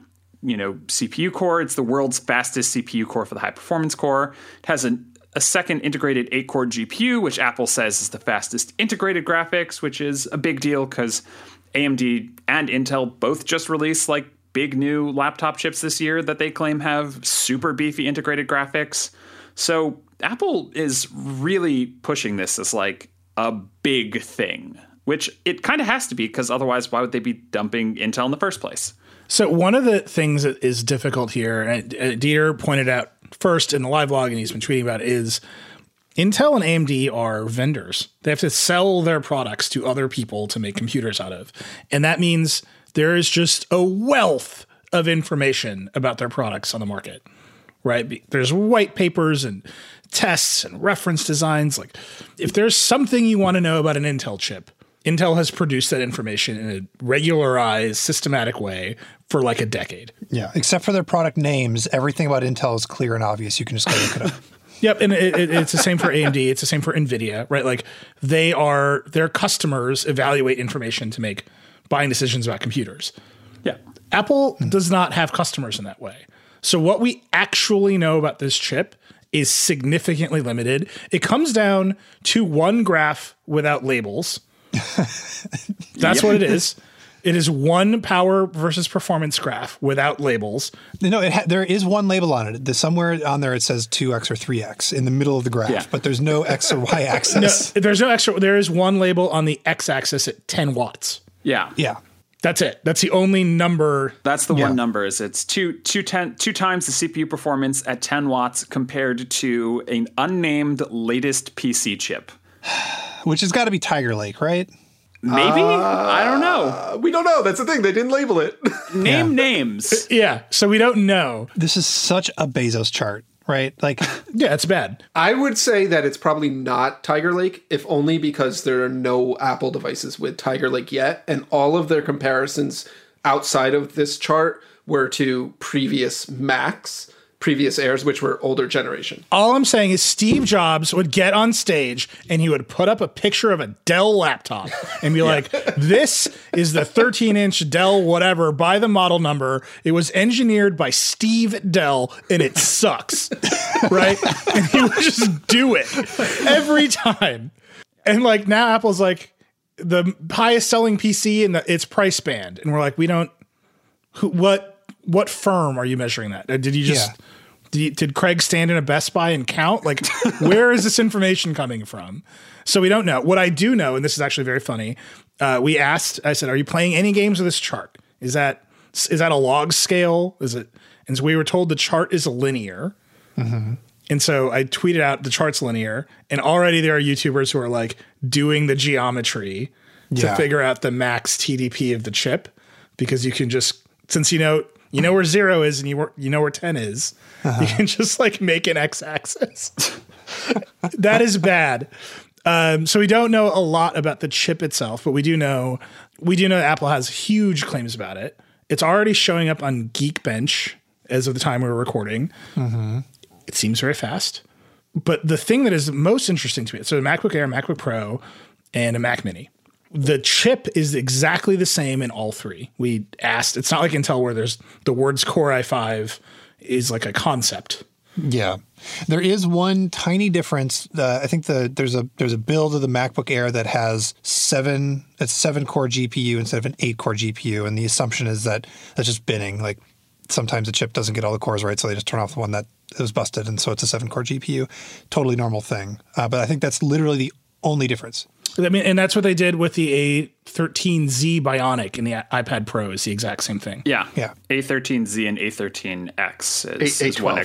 CPU core. It's the world's fastest CPU core for the high performance core. It has a second integrated 8-core GPU, which Apple says is the fastest integrated graphics, which is a big deal because AMD and Intel both just released like big new laptop chips this year that they claim have super beefy integrated graphics. So Apple is really pushing this as like a big thing, which it kind of has to be, because otherwise why would they be dumping Intel in the first place? So one of the things that is difficult here, and Dieter pointed out first in the live log, and he's been tweeting about it, is Intel and AMD are vendors. They have to sell their products to other people to make computers out of. And that means there is just a wealth of information about their products on the market, right? There's white papers and tests and reference designs. Like, if there's something you want to know about an Intel chip, Intel has produced that information in a regularized, systematic way for like a decade. Yeah, except for their product names, everything about Intel is clear and obvious. You can just go look it up. Yep, and it's the same for AMD. It's the same for NVIDIA, right? Like, their customers evaluate information to make buying decisions about computers. Yeah. Apple does not have customers in that way. So what we actually know about this chip is significantly limited. It comes down to one graph without labels. That's what it is. It is one power versus performance graph without labels. No, there is one label on it. Somewhere on there it says 2x or 3x in the middle of the graph, but there's no x or y axis. No, there's no extra. There is one label on the x-axis at 10 watts. Yeah. Yeah. That's it. That's the only number. That's the one number. Is it's two times the CPU performance at 10 watts compared to an unnamed latest PC chip. Which has got to be Tiger Lake, right? Maybe? I don't know. We don't know. That's the thing. They didn't label it. Name names. Yeah. So we don't know. This is such a Bezos chart, right? Like, yeah, it's bad. I would say that it's probably not Tiger Lake, if only because there are no Apple devices with Tiger Lake yet. And all of their comparisons outside of this chart were to previous Macs, previous Airs, which were older generation. All I'm saying is Steve Jobs would get on stage and he would put up a picture of a Dell laptop and be like, this is the 13-inch Dell whatever by the model number. It was engineered by Steve Dell and it sucks, right? And he would just do it every time. And like now Apple's like the highest selling PC in its price band. And we're like, what firm are you measuring that? Did you just... Yeah. Did Craig stand in a Best Buy and count? Like, where is this information coming from? So we don't know. What I do know, and this is actually very funny, we asked, I said, are you playing any games with this chart? Is that a log scale? Is it? And so we were told the chart is linear. Mm-hmm. And so I tweeted out the chart's linear. And already there are YouTubers who are like doing the geometry to figure out the max TDP of the chip, because you can just, since you know where 0 is and you know where 10 is, you can just like make an x-axis. That is bad. So we don't know a lot about the chip itself, but we do know Apple has huge claims about it. It's already showing up on Geekbench as of the time we were recording. Mm-hmm. It seems very fast. But the thing that is most interesting to me, so a MacBook Air, MacBook Pro, and a Mac Mini. The chip is exactly the same in all three. We asked, it's not like Intel where there's the words Core i5 is like a concept. Yeah. There is one tiny difference. I think there's a build of the MacBook Air that has 7-core GPU instead of an 8-core GPU. And the assumption is that that's just binning. Like sometimes the chip doesn't get all the cores right, so they just turn off the one that was busted. And so it's a 7-core GPU. Totally normal thing. But I think that's literally the only difference. I mean, and that's what they did with the A13Z Bionic in the iPad Pro is the exact same thing. Yeah. A13Z and A13X is one extra.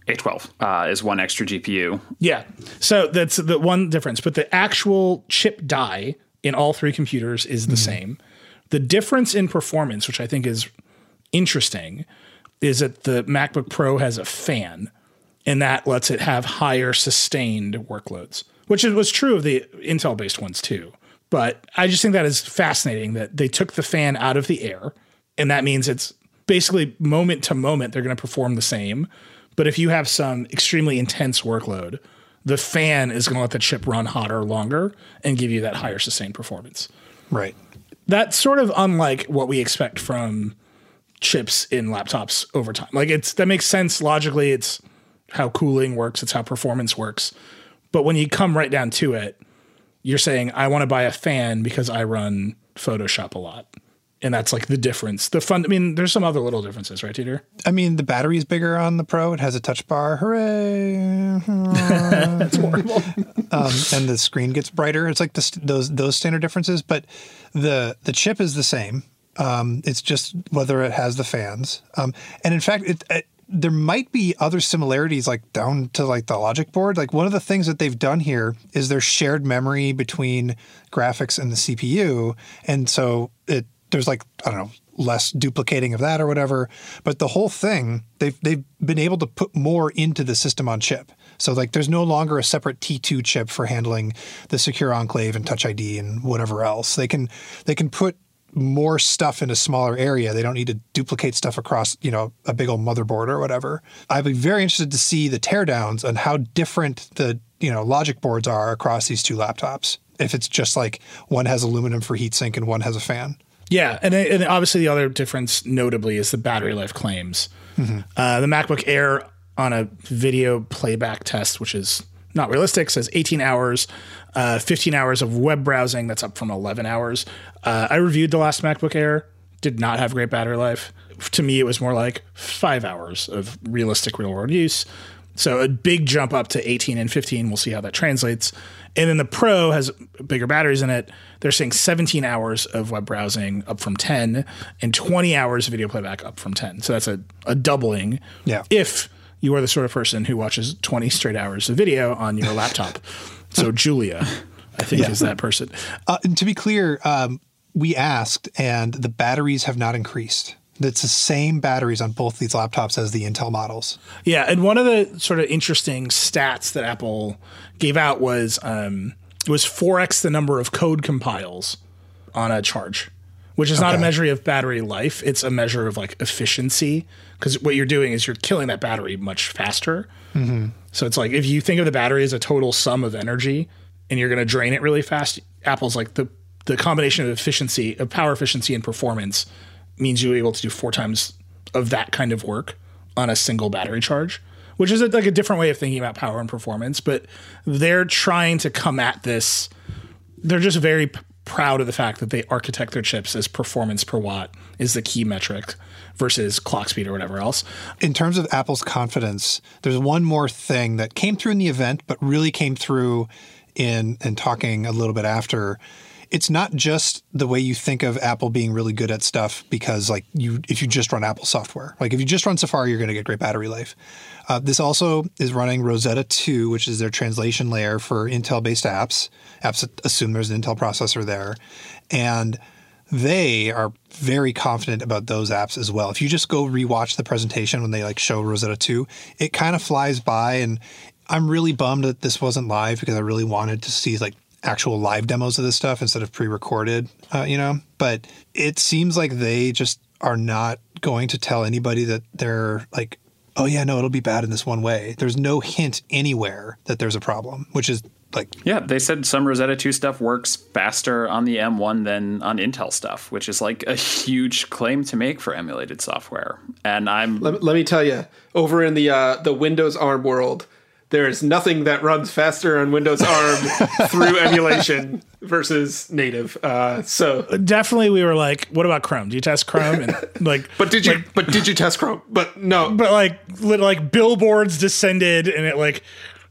A12 is one extra GPU. Yeah. So that's the one difference. But the actual chip die in all three computers is the same. The difference in performance, which I think is interesting, is that the MacBook Pro has a fan, and that lets it have higher sustained workloads, which was true of the Intel-based ones too. But I just think that is fascinating that they took the fan out of the air, and that means it's basically moment to moment they're going to perform the same. But if you have some extremely intense workload, the fan is going to let the chip run hotter longer and give you that higher sustained performance. Right. That's sort of unlike what we expect from chips in laptops over time. Like that makes sense logically. It's how cooling works. It's how performance works. But when you come right down to it, you're saying, I want to buy a fan because I run Photoshop a lot. And that's like the difference. There's some other little differences, right, Teeter? I mean, the battery's bigger on the Pro. It has a touch bar. Hooray. That's horrible. And the screen gets brighter. It's like those standard differences. But the chip is the same. It's just whether it has the fans. And in fact, there might be other similarities, like down to like the logic board. Like one of the things that they've done here is there's shared memory between graphics and the CPU. And so there's like, I don't know, less duplicating of that or whatever. But the whole thing, they've been able to put more into the system on chip. So like there's no longer a separate T2 chip for handling the Secure Enclave and Touch ID and whatever else. They can put more stuff in a smaller area. They don't need to duplicate stuff across, a big old motherboard or whatever. I'd be very interested to see the teardowns on how different the, logic boards are across these two laptops. If it's just like one has aluminum for heatsink and one has a fan. Yeah. And obviously the other difference notably is the battery life claims. Mm-hmm. The MacBook Air on a video playback test, which is not realistic, says 18 hours, 15 hours of web browsing. That's up from 11 hours. I reviewed the last MacBook Air, did not have great battery life. To me, it was more like 5 hours of realistic real world use. So a big jump up to 18 and 15. We'll see how that translates. And then the Pro has bigger batteries in it. They're saying 17 hours of web browsing up from 10 and 20 hours of video playback up from 10. So that's a doubling. Yeah. If you are the sort of person who watches 20 straight hours of video on your laptop. So Julia, I think, is that person. And to be clear, we asked, and the batteries have not increased. It's the same batteries on both these laptops as the Intel models. Yeah, and one of the sort of interesting stats that Apple gave out was it was 4x the number of code compiles on a charge, which is not a measure of battery life. It's a measure of like efficiency, because what you're doing is you're killing that battery much faster. Mm-hmm. So it's like if you think of the battery as a total sum of energy and you're going to drain it really fast, Apple's like the combination of efficiency, of power efficiency and performance means you're able to do 4 times of that kind of work on a single battery charge, which is like a different way of thinking about power and performance. But they're trying to come at this. They're just very proud of the fact that they architect their chips as performance per watt is the key metric versus clock speed or whatever else. In terms of Apple's confidence, there's one more thing that came through in the event, but really came through in talking a little bit after. It's not just the way you think of Apple being really good at stuff because like if you just run Apple software, like if you just run Safari, you're going to get great battery life. This also is running Rosetta 2, which is their translation layer for Intel-based apps. Apps that assume there's an Intel processor there. And they are very confident about those apps as well. If you just go rewatch the presentation when they like show Rosetta 2, it kind of flies by. And I'm really bummed that this wasn't live because I really wanted to see like actual live demos of this stuff instead of pre-recorded, But it seems like they just are not going to tell anybody that they're like, oh yeah, no, it'll be bad in this one way. There's no hint anywhere that there's a problem, which is like... Yeah, they said some Rosetta 2 stuff works faster on the M1 than on Intel stuff, which is like a huge claim to make for emulated software. And Let me tell you, over in the Windows ARM world, there is nothing that runs faster on Windows ARM through emulation versus native. So definitely, we were like, "What about Chrome? Do you test Chrome?" And like, but did you test Chrome? But no. But like billboards descended, and it like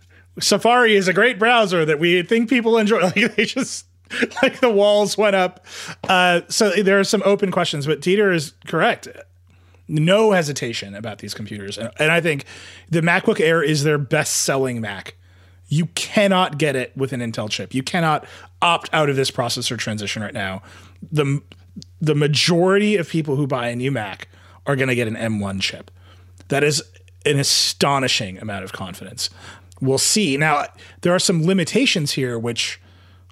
Safari is a great browser that we think people enjoy. Like they just like the walls went up. So there are some open questions, but Dieter is correct. no hesitation about these computers. And I think the MacBook Air is their best-selling Mac. You cannot get it with an Intel chip. You cannot opt out of this processor transition right now. The majority of people who buy a new Mac are going to get an M1 chip. That is an astonishing amount of confidence. We'll see. Now, there are some limitations here, which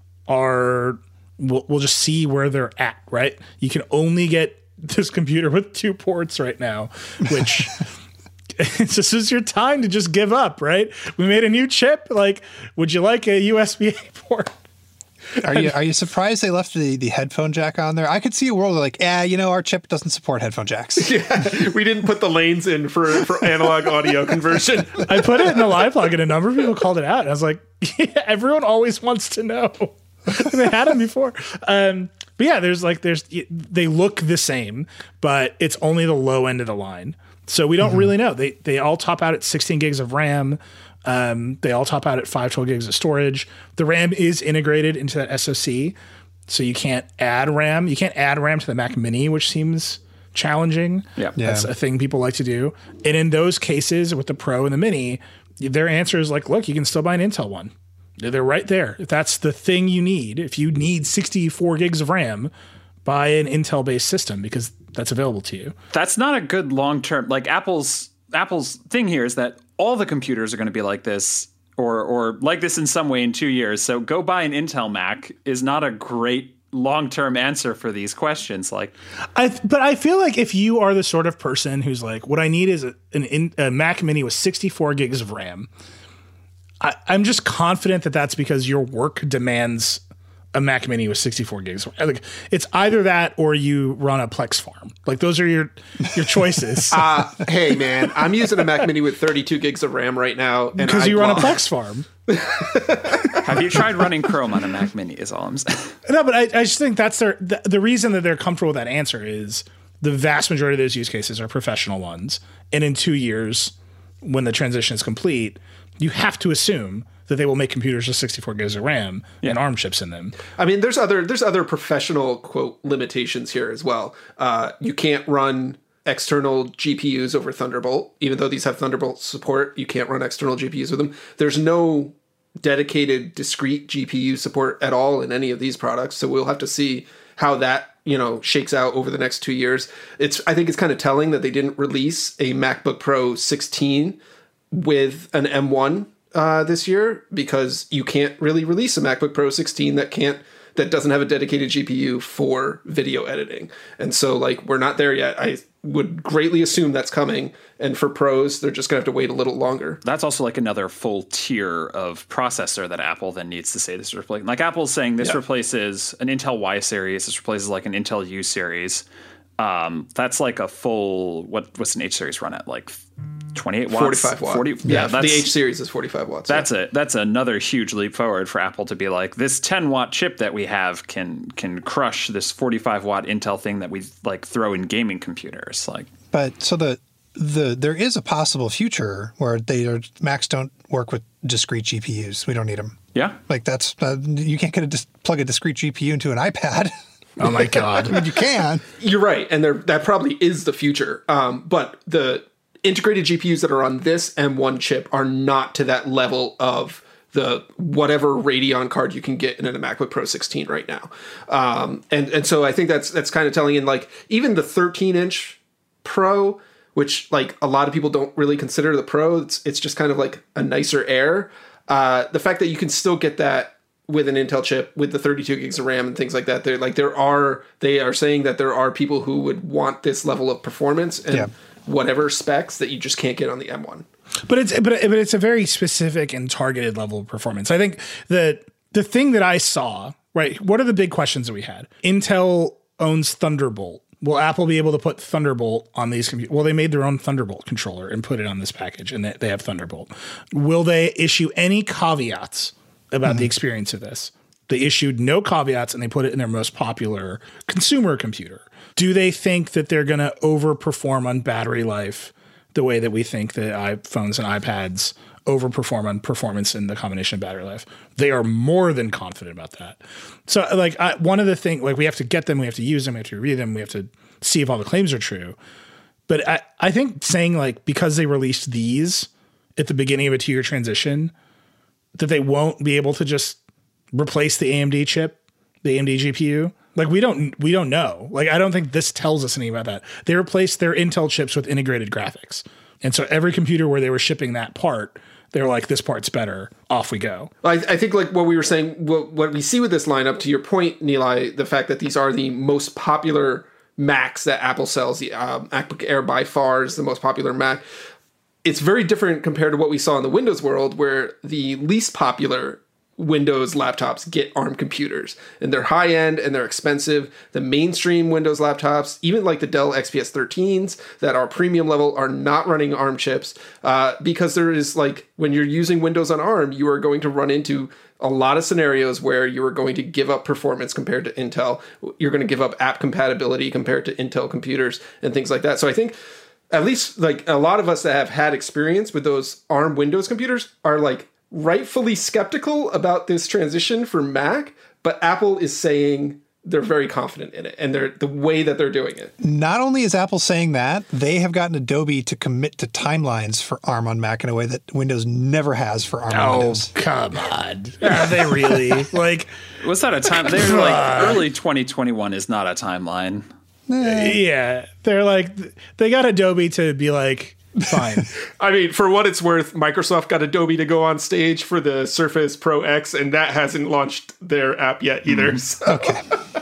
are we'll just see where they're at, right? You can only get this computer with 2 ports right now, which this is your time to just give up, right? We made a new chip. Like, would you like a USB-A port? Are you surprised they left the headphone jack on there? I could see a world like, our chip doesn't support headphone jacks. Yeah, we didn't put the lanes in for analog audio conversion. I put it in the live log, and a number of people called it out. And I was like, yeah, everyone always wants to know. They had them before. But yeah, they look the same, but it's only the low end of the line. So we don't really know. They all top out at 16 gigs of RAM. They all top out at 512 gigs of storage. The RAM is integrated into that SoC, so you can't add RAM. You can't add RAM to the Mac Mini, which seems challenging. Yeah. That's a thing people like to do. And in those cases with the Pro and the Mini, their answer is like, look, you can still buy an Intel one. They're right there. If that's the thing you need, if you need 64 gigs of RAM, buy an Intel-based system because that's available to you. That's not a good long-term, like Apple's thing here is that all the computers are going to be like this or like this in some way in 2 years. So go buy an Intel Mac is not a great long-term answer for these questions. But I feel like if you are the sort of person who's like, what I need is a Mac Mini with 64 gigs of RAM, I'm just confident that that's because your work demands a Mac Mini with 64 gigs. Like, it's either that or you run a Plex farm. Like, those are your choices. Hey, man, I'm using a Mac Mini with 32 gigs of RAM right now. Because you run a Plex farm. Have you tried running Chrome on a Mac Mini is all I'm saying. No, but I just think that's the reason that they're comfortable with that answer is the vast majority of those use cases are professional ones. And in 2 years, when the transition is complete, you have to assume that they will make computers with 64 gigs of RAM and ARM chips in them. I mean, there's other professional quote limitations here as well. You can't run external GPUs over Thunderbolt, even though these have Thunderbolt support. You can't run external GPUs with them. There's no dedicated discrete GPU support at all in any of these products. So we'll have to see how that shakes out over the next 2 years. I think it's kind of telling that they didn't release a MacBook Pro 16 with an M1 this year, because you can't really release a MacBook Pro 16 that doesn't have a dedicated GPU for video editing. And so we're not there yet. I would greatly assume that's coming. And for pros, they're just gonna have to wait a little longer. That's also another full tier of processor that Apple then needs to say this is replacing. Like Apple's saying this replaces an Intel Y series. This replaces an Intel U series. That's a full, what's an H series run at? 28 watts? 45 watts. 40, the H series is 45 watts. That's another huge leap forward for Apple to be like, this 10 watt chip that we have can crush this 45 watt Intel thing that we throw in gaming computers. But so there is a possible future where Macs don't work with discrete GPUs. We don't need them. Yeah. That's you can't plug a discrete GPU into an iPad. Oh my God. I mean, you can. You're right. And that probably is the future. But the integrated GPUs that are on this M1 chip are not to that level of the whatever Radeon card you can get in a MacBook Pro 16 right now. And so I think that's kind of telling in even the 13-inch Pro, which a lot of people don't really consider the Pro, it's just kind of a nicer Air. The fact that you can still get that with an Intel chip with the 32 gigs of RAM and things like that, they are saying that there are people who would want this level of performance and whatever specs that you just can't get on the M1. But it's a very specific and targeted level of performance. I think that the thing that I saw, right, what are the big questions that we had? Intel owns Thunderbolt. Will Apple be able to put Thunderbolt on these computers? Well, they made their own Thunderbolt controller and put it on this package, and they have Thunderbolt. Will they issue any caveats about the experience of this? They issued no caveats, and they put it in their most popular consumer computer. Do they think that they're going to overperform on battery life the way that we think that iPhones and iPads overperform on performance in the combination of battery life? They are more than confident about that. So one of the things, we have to get them, we have to use them, we have to review them, we have to see if all the claims are true. But I think saying like, because they released these at the beginning of a 2-year transition, that they won't be able to just replace the AMD chip, the AMD GPU. Like we don't know. Like, I don't think this tells us anything about that. They replaced their Intel chips with integrated graphics. And so every computer where they were shipping that part, they're like, this part's better. Off we go. I think like what we were saying, what we see with this lineup, to your point, Nilay, the fact that these are the most popular Macs that Apple sells, the MacBook Air by far is the most popular Mac. It's very different compared to what we saw in the Windows world, where the least popular Windows laptops get ARM computers, and they're high end and they're expensive. The mainstream Windows laptops, even like the Dell XPS 13s that are premium level, are not running ARM chips because there is like, when you're using Windows on ARM, you are going to run into a lot of scenarios where you are going to give up performance compared to Intel. You're going to give up app compatibility compared to Intel computers and things like that. So I think at least like a lot of us that have had experience with those ARM Windows computers are like rightfully skeptical about this transition for Mac, but Apple is saying they're very confident in it, and they're the way that they're doing it. Not only is Apple saying that, they have gotten Adobe to commit to timelines for ARM on Mac in a way that Windows never has for ARM on Windows. Oh, come on. Are they really? Like, was that a time? They're like early 2021 is not a timeline. Yeah. They're like, they got Adobe to be like, fine. I mean, for what it's worth, Microsoft got Adobe to go on stage for the Surface Pro X, and that hasn't launched their app yet either. So. Okay.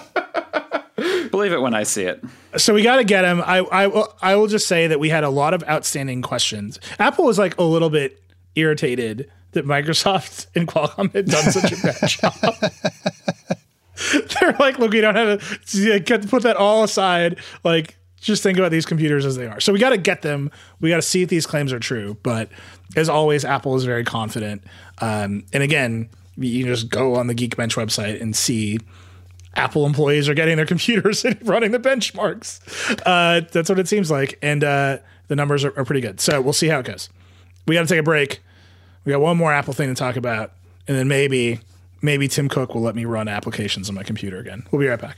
Believe it when I see it. So we got to get him. I will just say that we had a lot of outstanding questions. Apple was like a little bit irritated that Microsoft and Qualcomm had done such a bad job. They're like, look, we don't have to put that all aside. Like, just think about these computers as they are. So we got to get them. We got to see if these claims are true. But as always, Apple is very confident. And again, you can just go on the Geekbench website and see Apple employees are getting their computers and running the benchmarks. That's what it seems like. And the numbers are pretty good. So we'll see how it goes. We got to take a break. We got one more Apple thing to talk about. And then maybe Tim Cook will let me run applications on my computer again. We'll be right back.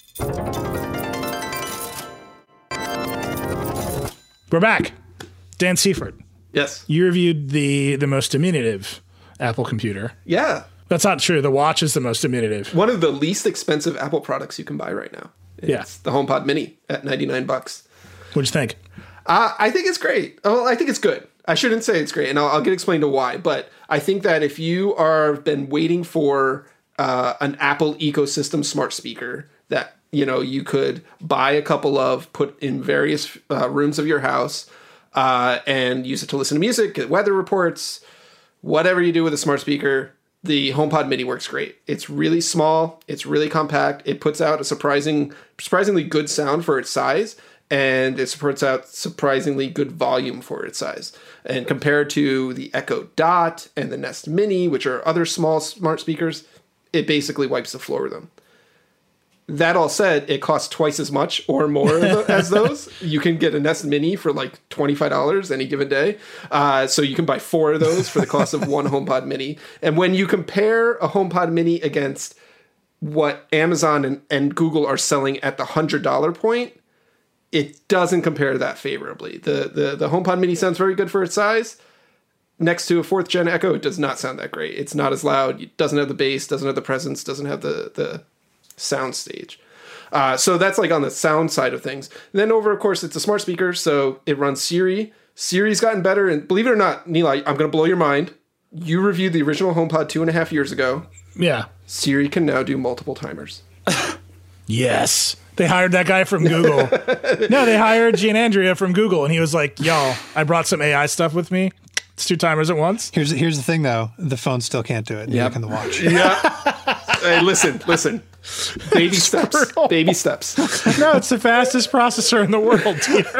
We're back. Dan Seifert. Yes. You reviewed the most diminutive Apple computer. Yeah. That's not true. The watch is the most diminutive. One of the least expensive Apple products you can buy right now. It's the HomePod Mini at $99. What'd you think? I think it's great. Well, I think it's good. I shouldn't say it's great, and I'll get explained to why. But I think that if you are been waiting for an Apple ecosystem smart speaker that you could buy a couple of, put in various rooms of your house, and use it to listen to music, get weather reports, whatever you do with a smart speaker, the HomePod Mini works great. It's really small. It's really compact. It puts out a surprisingly good sound for its size, and it puts out surprisingly good volume for its size. And compared to the Echo Dot and the Nest Mini, which are other small smart speakers, it basically wipes the floor with them. That all said, it costs twice as much or more as those. You can get a Nest Mini for like $25 any given day. So you can buy 4 of those for the cost of one HomePod Mini. And when you compare a HomePod Mini against what Amazon and Google are selling at the $100 point, it doesn't compare that favorably. The HomePod Mini sounds very good for its size. Next to a 4th gen Echo, it does not sound that great. It's not as loud. It doesn't have the bass, doesn't have the presence, doesn't have the sound stage. So that's like on the sound side of things. And then over, of course, it's a smart speaker, so it runs Siri. Siri's gotten better, and believe it or not, Nilay, I'm going to blow your mind. You reviewed the original HomePod 2.5 years ago. Yeah. Siri can now do multiple timers. Yes. They hired that guy from Google. No, they hired Gianandrea from Google, and he was like, y'all, I brought some AI stuff with me. It's 2 timers at once. Here's the thing, though. The phone still can't do it. Neither can the watch. Yeah. Hey, listen. Baby steps. Baby steps. No, it's the fastest processor in the world,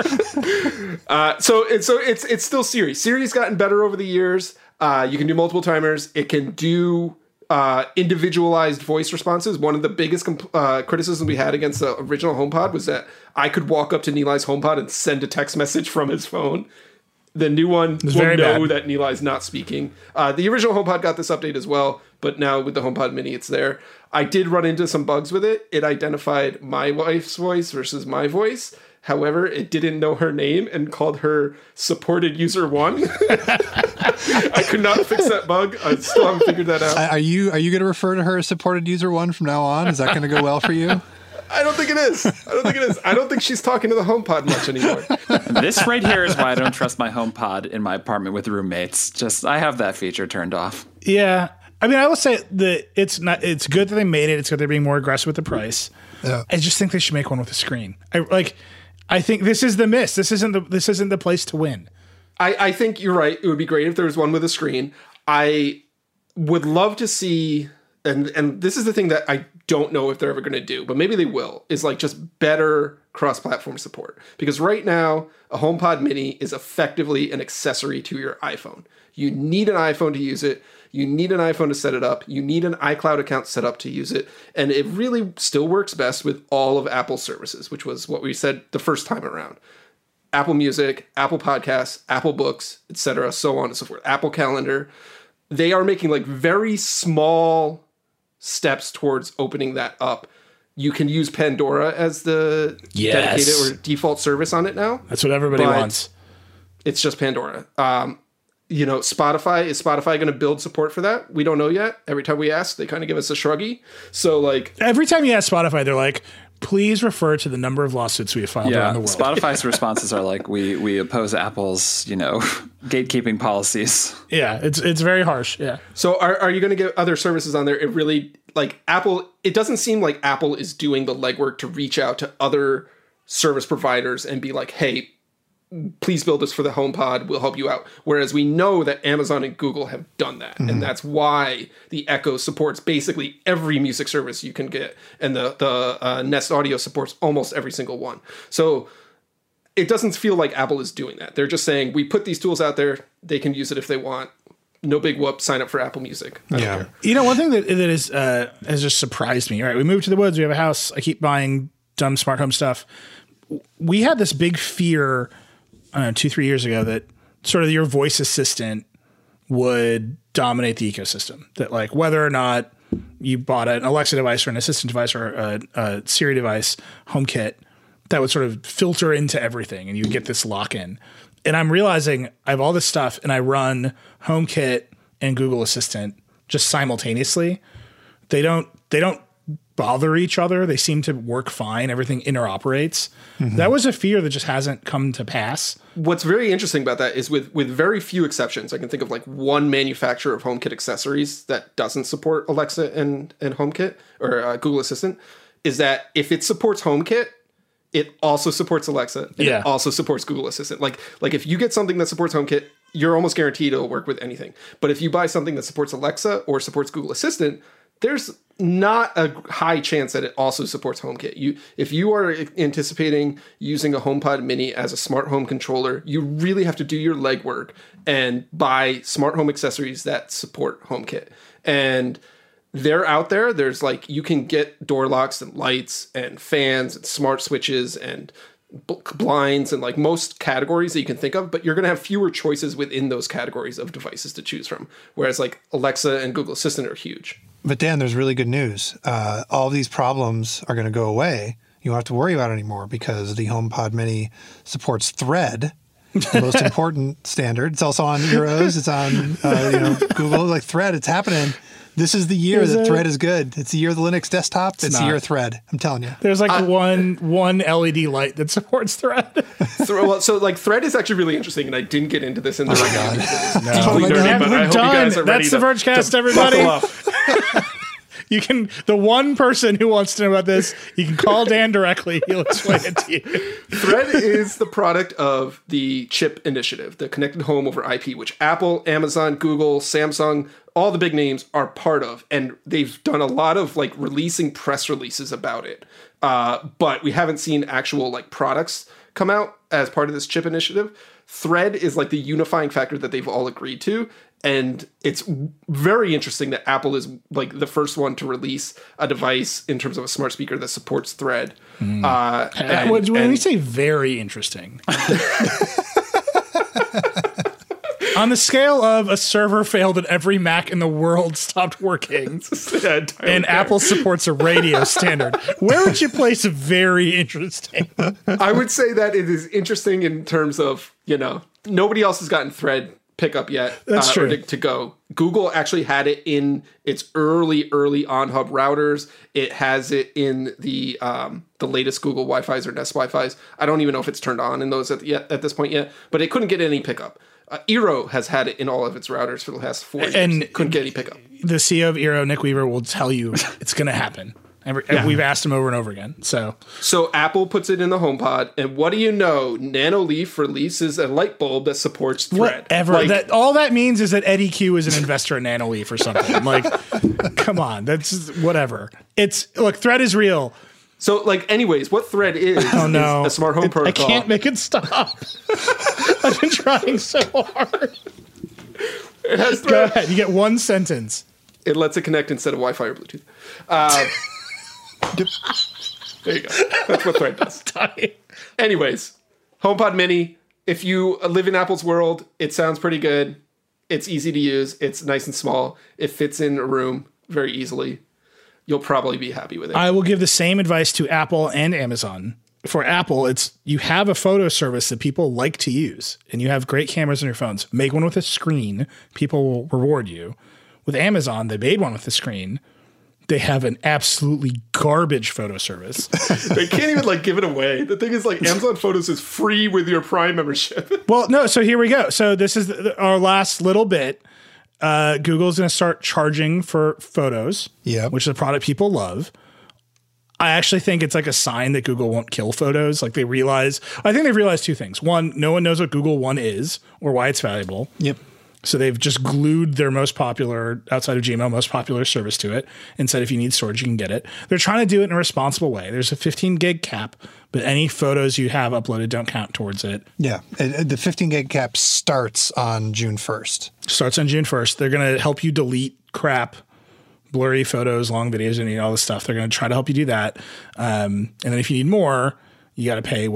dear. So it's still Siri. Siri's gotten better over the years. You can do multiple timers. It can do individualized voice responses. One of the biggest criticisms we had against the original HomePod was that I could walk up to Nilay's HomePod and send a text message from his phone. The new one will know that Nilay's not speaking. The original HomePod got this update as well, but now with the HomePod Mini, it's there. I did run into some bugs with it. It identified my wife's voice versus my voice, However, it didn't know her name and called her supported user 1. I could not fix that bug. I still haven't figured that out. Are you going to refer to her as supported user 1 from now on? Is that going to go well for you? I don't think it is. I don't think she's talking to the HomePod much anymore. This right here is why I don't trust my HomePod in my apartment with roommates. Just, I have that feature turned off. Yeah. I mean, I will say that it's good that they made it. It's good they're being more aggressive with the price. Yeah. I just think they should make one with a screen. I think this is the miss. This isn't the place to win. I think you're right. It would be great if there was one with a screen. I would love to see, and this is the thing that I don't know if they're ever going to do, but maybe they will, is like just better cross-platform support. Because right now, a HomePod Mini is effectively an accessory to your iPhone. You need an iPhone to use it. You need an iPhone to set it up. You need an iCloud account set up to use it. And it really still works best with all of Apple's services, which was what we said the first time around. Apple Music, Apple Podcasts, Apple Books, etc., so on and so forth. Apple Calendar. They are making like very small steps towards opening that up. You can use Pandora as the dedicated or default service on it now. That's what everybody wants. It's just Pandora. Spotify, is Spotify going to build support for that? We don't know yet. Every time we ask, they kind of give us a shruggy. So like every time you ask Spotify, they're like, please refer to the number of lawsuits we have filed around the world. Spotify's responses are like, we oppose Apple's, gatekeeping policies. Yeah, it's very harsh. Yeah. So are you going to get other services on there? It really, like Apple, it doesn't seem like Apple is doing the legwork to reach out to other service providers and be like, hey, please build this for the HomePod. We'll help you out. Whereas we know that Amazon and Google have done that. Mm-hmm. And that's why the Echo supports basically every music service you can get. And the Nest Audio supports almost every single one. So it doesn't feel like Apple is doing that. They're just saying, we put these tools out there. They can use it if they want. No big whoop. Sign up for Apple Music. I don't care. One thing that is has just surprised me. All right, we moved to the woods. We have a house. I keep buying dumb smart home stuff. We had this big fear 2-3 years ago that sort of your voice assistant would dominate the ecosystem. That like whether or not you bought an Alexa device or an assistant device or a Siri device, HomeKit, that would sort of filter into everything and you get this lock-in. And I'm realizing I have all this stuff and I run HomeKit and Google Assistant just simultaneously. They don't bother each other. They seem to work fine. Everything interoperates. Mm-hmm. That was a fear that just hasn't come to pass. What's very interesting about that is with very few exceptions, I can think of like one manufacturer of HomeKit accessories that doesn't support Alexa and HomeKit or Google Assistant, is that if it supports HomeKit, it also supports Alexa and it also supports Google Assistant. Like if you get something that supports HomeKit, you're almost guaranteed it'll work with anything. But if you buy something that supports Alexa or supports Google Assistant, there's not a high chance that it also supports HomeKit. If you are anticipating using a HomePod Mini as a smart home controller, you really have to do your legwork and buy smart home accessories that support HomeKit. And they're out there. There's like, you can get door locks and lights and fans and smart switches and blinds and like most categories that you can think of, but you're going to have fewer choices within those categories of devices to choose from. Whereas like Alexa and Google Assistant are huge. But Dan, there's really good news. All these problems are going to go away. You don't have to worry about it anymore because the HomePod Mini supports Thread, the most important standard. It's also on Euros. It's on Google. Like Thread, it's happening. This is the year that Thread is good. It's the year of the Linux desktop. It's the year of Thread. I'm telling you. There's like one LED light that supports Thread. So like Thread is actually really interesting, and I didn't get into this in the review. We're done. That's the Vergecast, everybody. You can, the one person who wants to know about this, you can call Dan directly. He'll explain it to you. Thread is the product of the CHIP initiative, the Connected Home over IP, which Apple, Amazon, Google, Samsung, all the big names are part of. And they've done a lot of like releasing press releases about it. But we haven't seen actual like products come out as part of this CHIP initiative. Thread is like the unifying factor that they've all agreed to. And it's very interesting that Apple is like the first one to release a device in terms of a smart speaker that supports Thread. When we say very interesting, On the scale of a server failed and every Mac in the world stopped working, and Apple supports a radio standard, where would you place very interesting? I would say that it is interesting in terms of, nobody else has gotten Thread pickup yet. That's true. Or to go. Google actually had it in its early on-hub routers. It has it in the latest Google Wi-Fi's or Nest Wi-Fi's. I don't even know if it's turned on in those at this point yet, but it couldn't get any pickup. Eero has had it in all of its routers for the last 4 years. And couldn't get any pickup. The CEO of Eero, Nick Weaver, will tell you it's going to happen. We've asked him over and over again. So Apple puts it in the HomePod, and what do you know? Nanoleaf releases a light bulb that supports Thread. Whatever. All that means is that Eddie Q is an investor in Nanoleaf or something. Come on, that's whatever. Thread is real. So, anyways, what Thread is is a smart home protocol. I can't make it stop. I've been trying so hard. It has Thread. Go ahead. You get one sentence. It lets it connect instead of Wi-Fi or Bluetooth. There you go. That's what Thread does. Anyways, HomePod Mini. If you live in Apple's world, it sounds pretty good. It's easy to use. It's nice and small. It fits in a room very easily. You'll probably be happy with it. I will give the same advice to Apple and Amazon. For Apple, you have a photo service that people like to use, and you have great cameras on your phones. Make one with a screen. People will reward you. With Amazon, they made one with a screen. They have an absolutely garbage photo service. They can't even give it away. The thing is Amazon Photos is free with your Prime membership. Well, no. So here we go. So this is our last little bit. Google's going to start charging for photos, which is a product people love. I actually think it's a sign that Google won't kill photos. I think they've realized two things. One, no one knows what Google One is or why it's valuable. Yep. So they've just glued their most popular, outside of Gmail, most popular service to it and said if you need storage, you can get it. They're trying to do it in a responsible way. There's a 15 gig cap, but any photos you have uploaded don't count towards it. Yeah. The 15 gig cap starts on June 1st. Starts on June 1st. They're going to help you delete crap, blurry photos, long videos, and all this stuff. They're going to try to help you do that. And then if you need more, you got to pay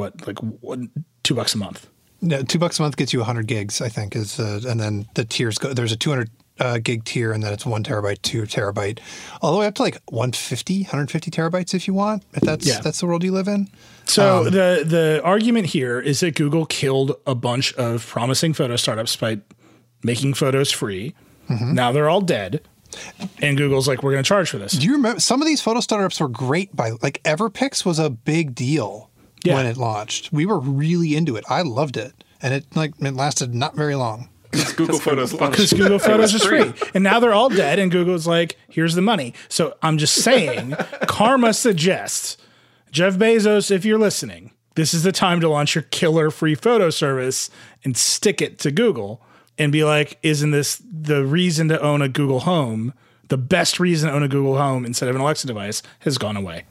$2 a month. No, $2 a month gets you 100 gigs, I think, and then the tiers go. There's a 200 gig tier, and then it's 1 terabyte, 2 terabyte, all the way up to 150 terabytes if you want. If that's the world you live in. So the argument here is that Google killed a bunch of promising photo startups by making photos free. Mm-hmm. Now they're all dead. And Google's we're going to charge for this. Do you remember some of these photo startups were great? Everpix was a big deal. Yeah. When it launched, we were really into it. I loved it, and it lasted not very long. Because Google Photos launched. Because Google Photos is free, and now they're all dead. And Google's here's the money. So I'm just saying, karma suggests, Jeff Bezos, if you're listening, this is the time to launch your killer free photo service and stick it to Google and be isn't this the reason to own a Google Home? The best reason to own a Google Home instead of an Alexa device has gone away.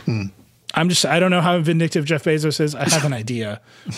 I don't know how vindictive Jeff Bezos is. I have an idea.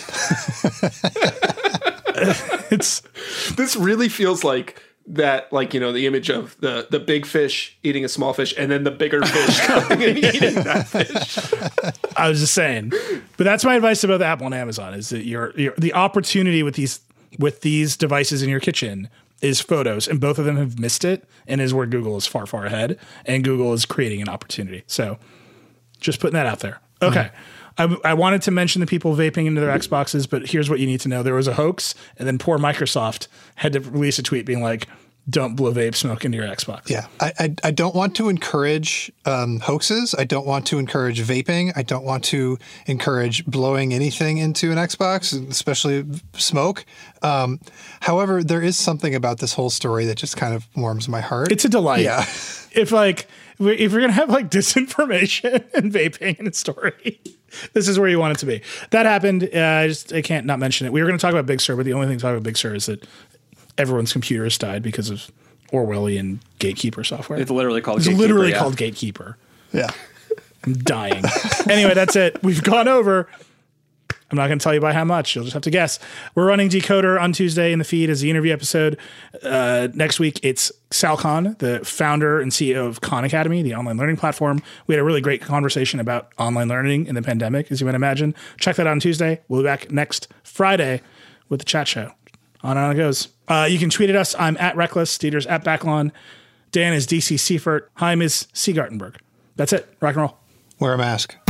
This really feels like that, the image of the big fish eating a small fish and then the bigger fish coming and eating that fish. I was just saying. But that's my advice about Apple and Amazon is that the opportunity with these devices in your kitchen is photos, and both of them have missed it, and is where Google is far, far ahead, and Google is creating an opportunity. So just putting that out there. Okay. I wanted to mention the people vaping into their Xboxes, but here's what you need to know. There was a hoax, and then poor Microsoft had to release a tweet being don't blow vape smoke into your Xbox. Yeah. I don't want to encourage hoaxes. I don't want to encourage vaping. I don't want to encourage blowing anything into an Xbox, especially smoke. However, there is something about this whole story that just kind of warms my heart. It's a delight. Yeah. If you're going to have disinformation and vaping in a story, this is where you want it to be. That happened. I can't not mention it. We were going to talk about Big Sur, but the only thing to talk about Big Sur is that everyone's computer has died because of Orwellian gatekeeper software. It's literally called Gatekeeper. Yeah. I'm dying. Anyway, that's it. We've gone over. I'm not going to tell you by how much. You'll just have to guess. We're running Decoder on Tuesday in the feed as the interview episode. Next week, it's Sal Khan, the founder and CEO of Khan Academy, the online learning platform. We had a really great conversation about online learning in the pandemic, as you might imagine. Check that out on Tuesday. We'll be back next Friday with the chat show. On and on it goes. You can tweet at us. I'm at Reckless. Dieter's at Backlon. Dan is DC Seifert. Heim is C. Gartenberg. That's it. Rock and roll. Wear a mask.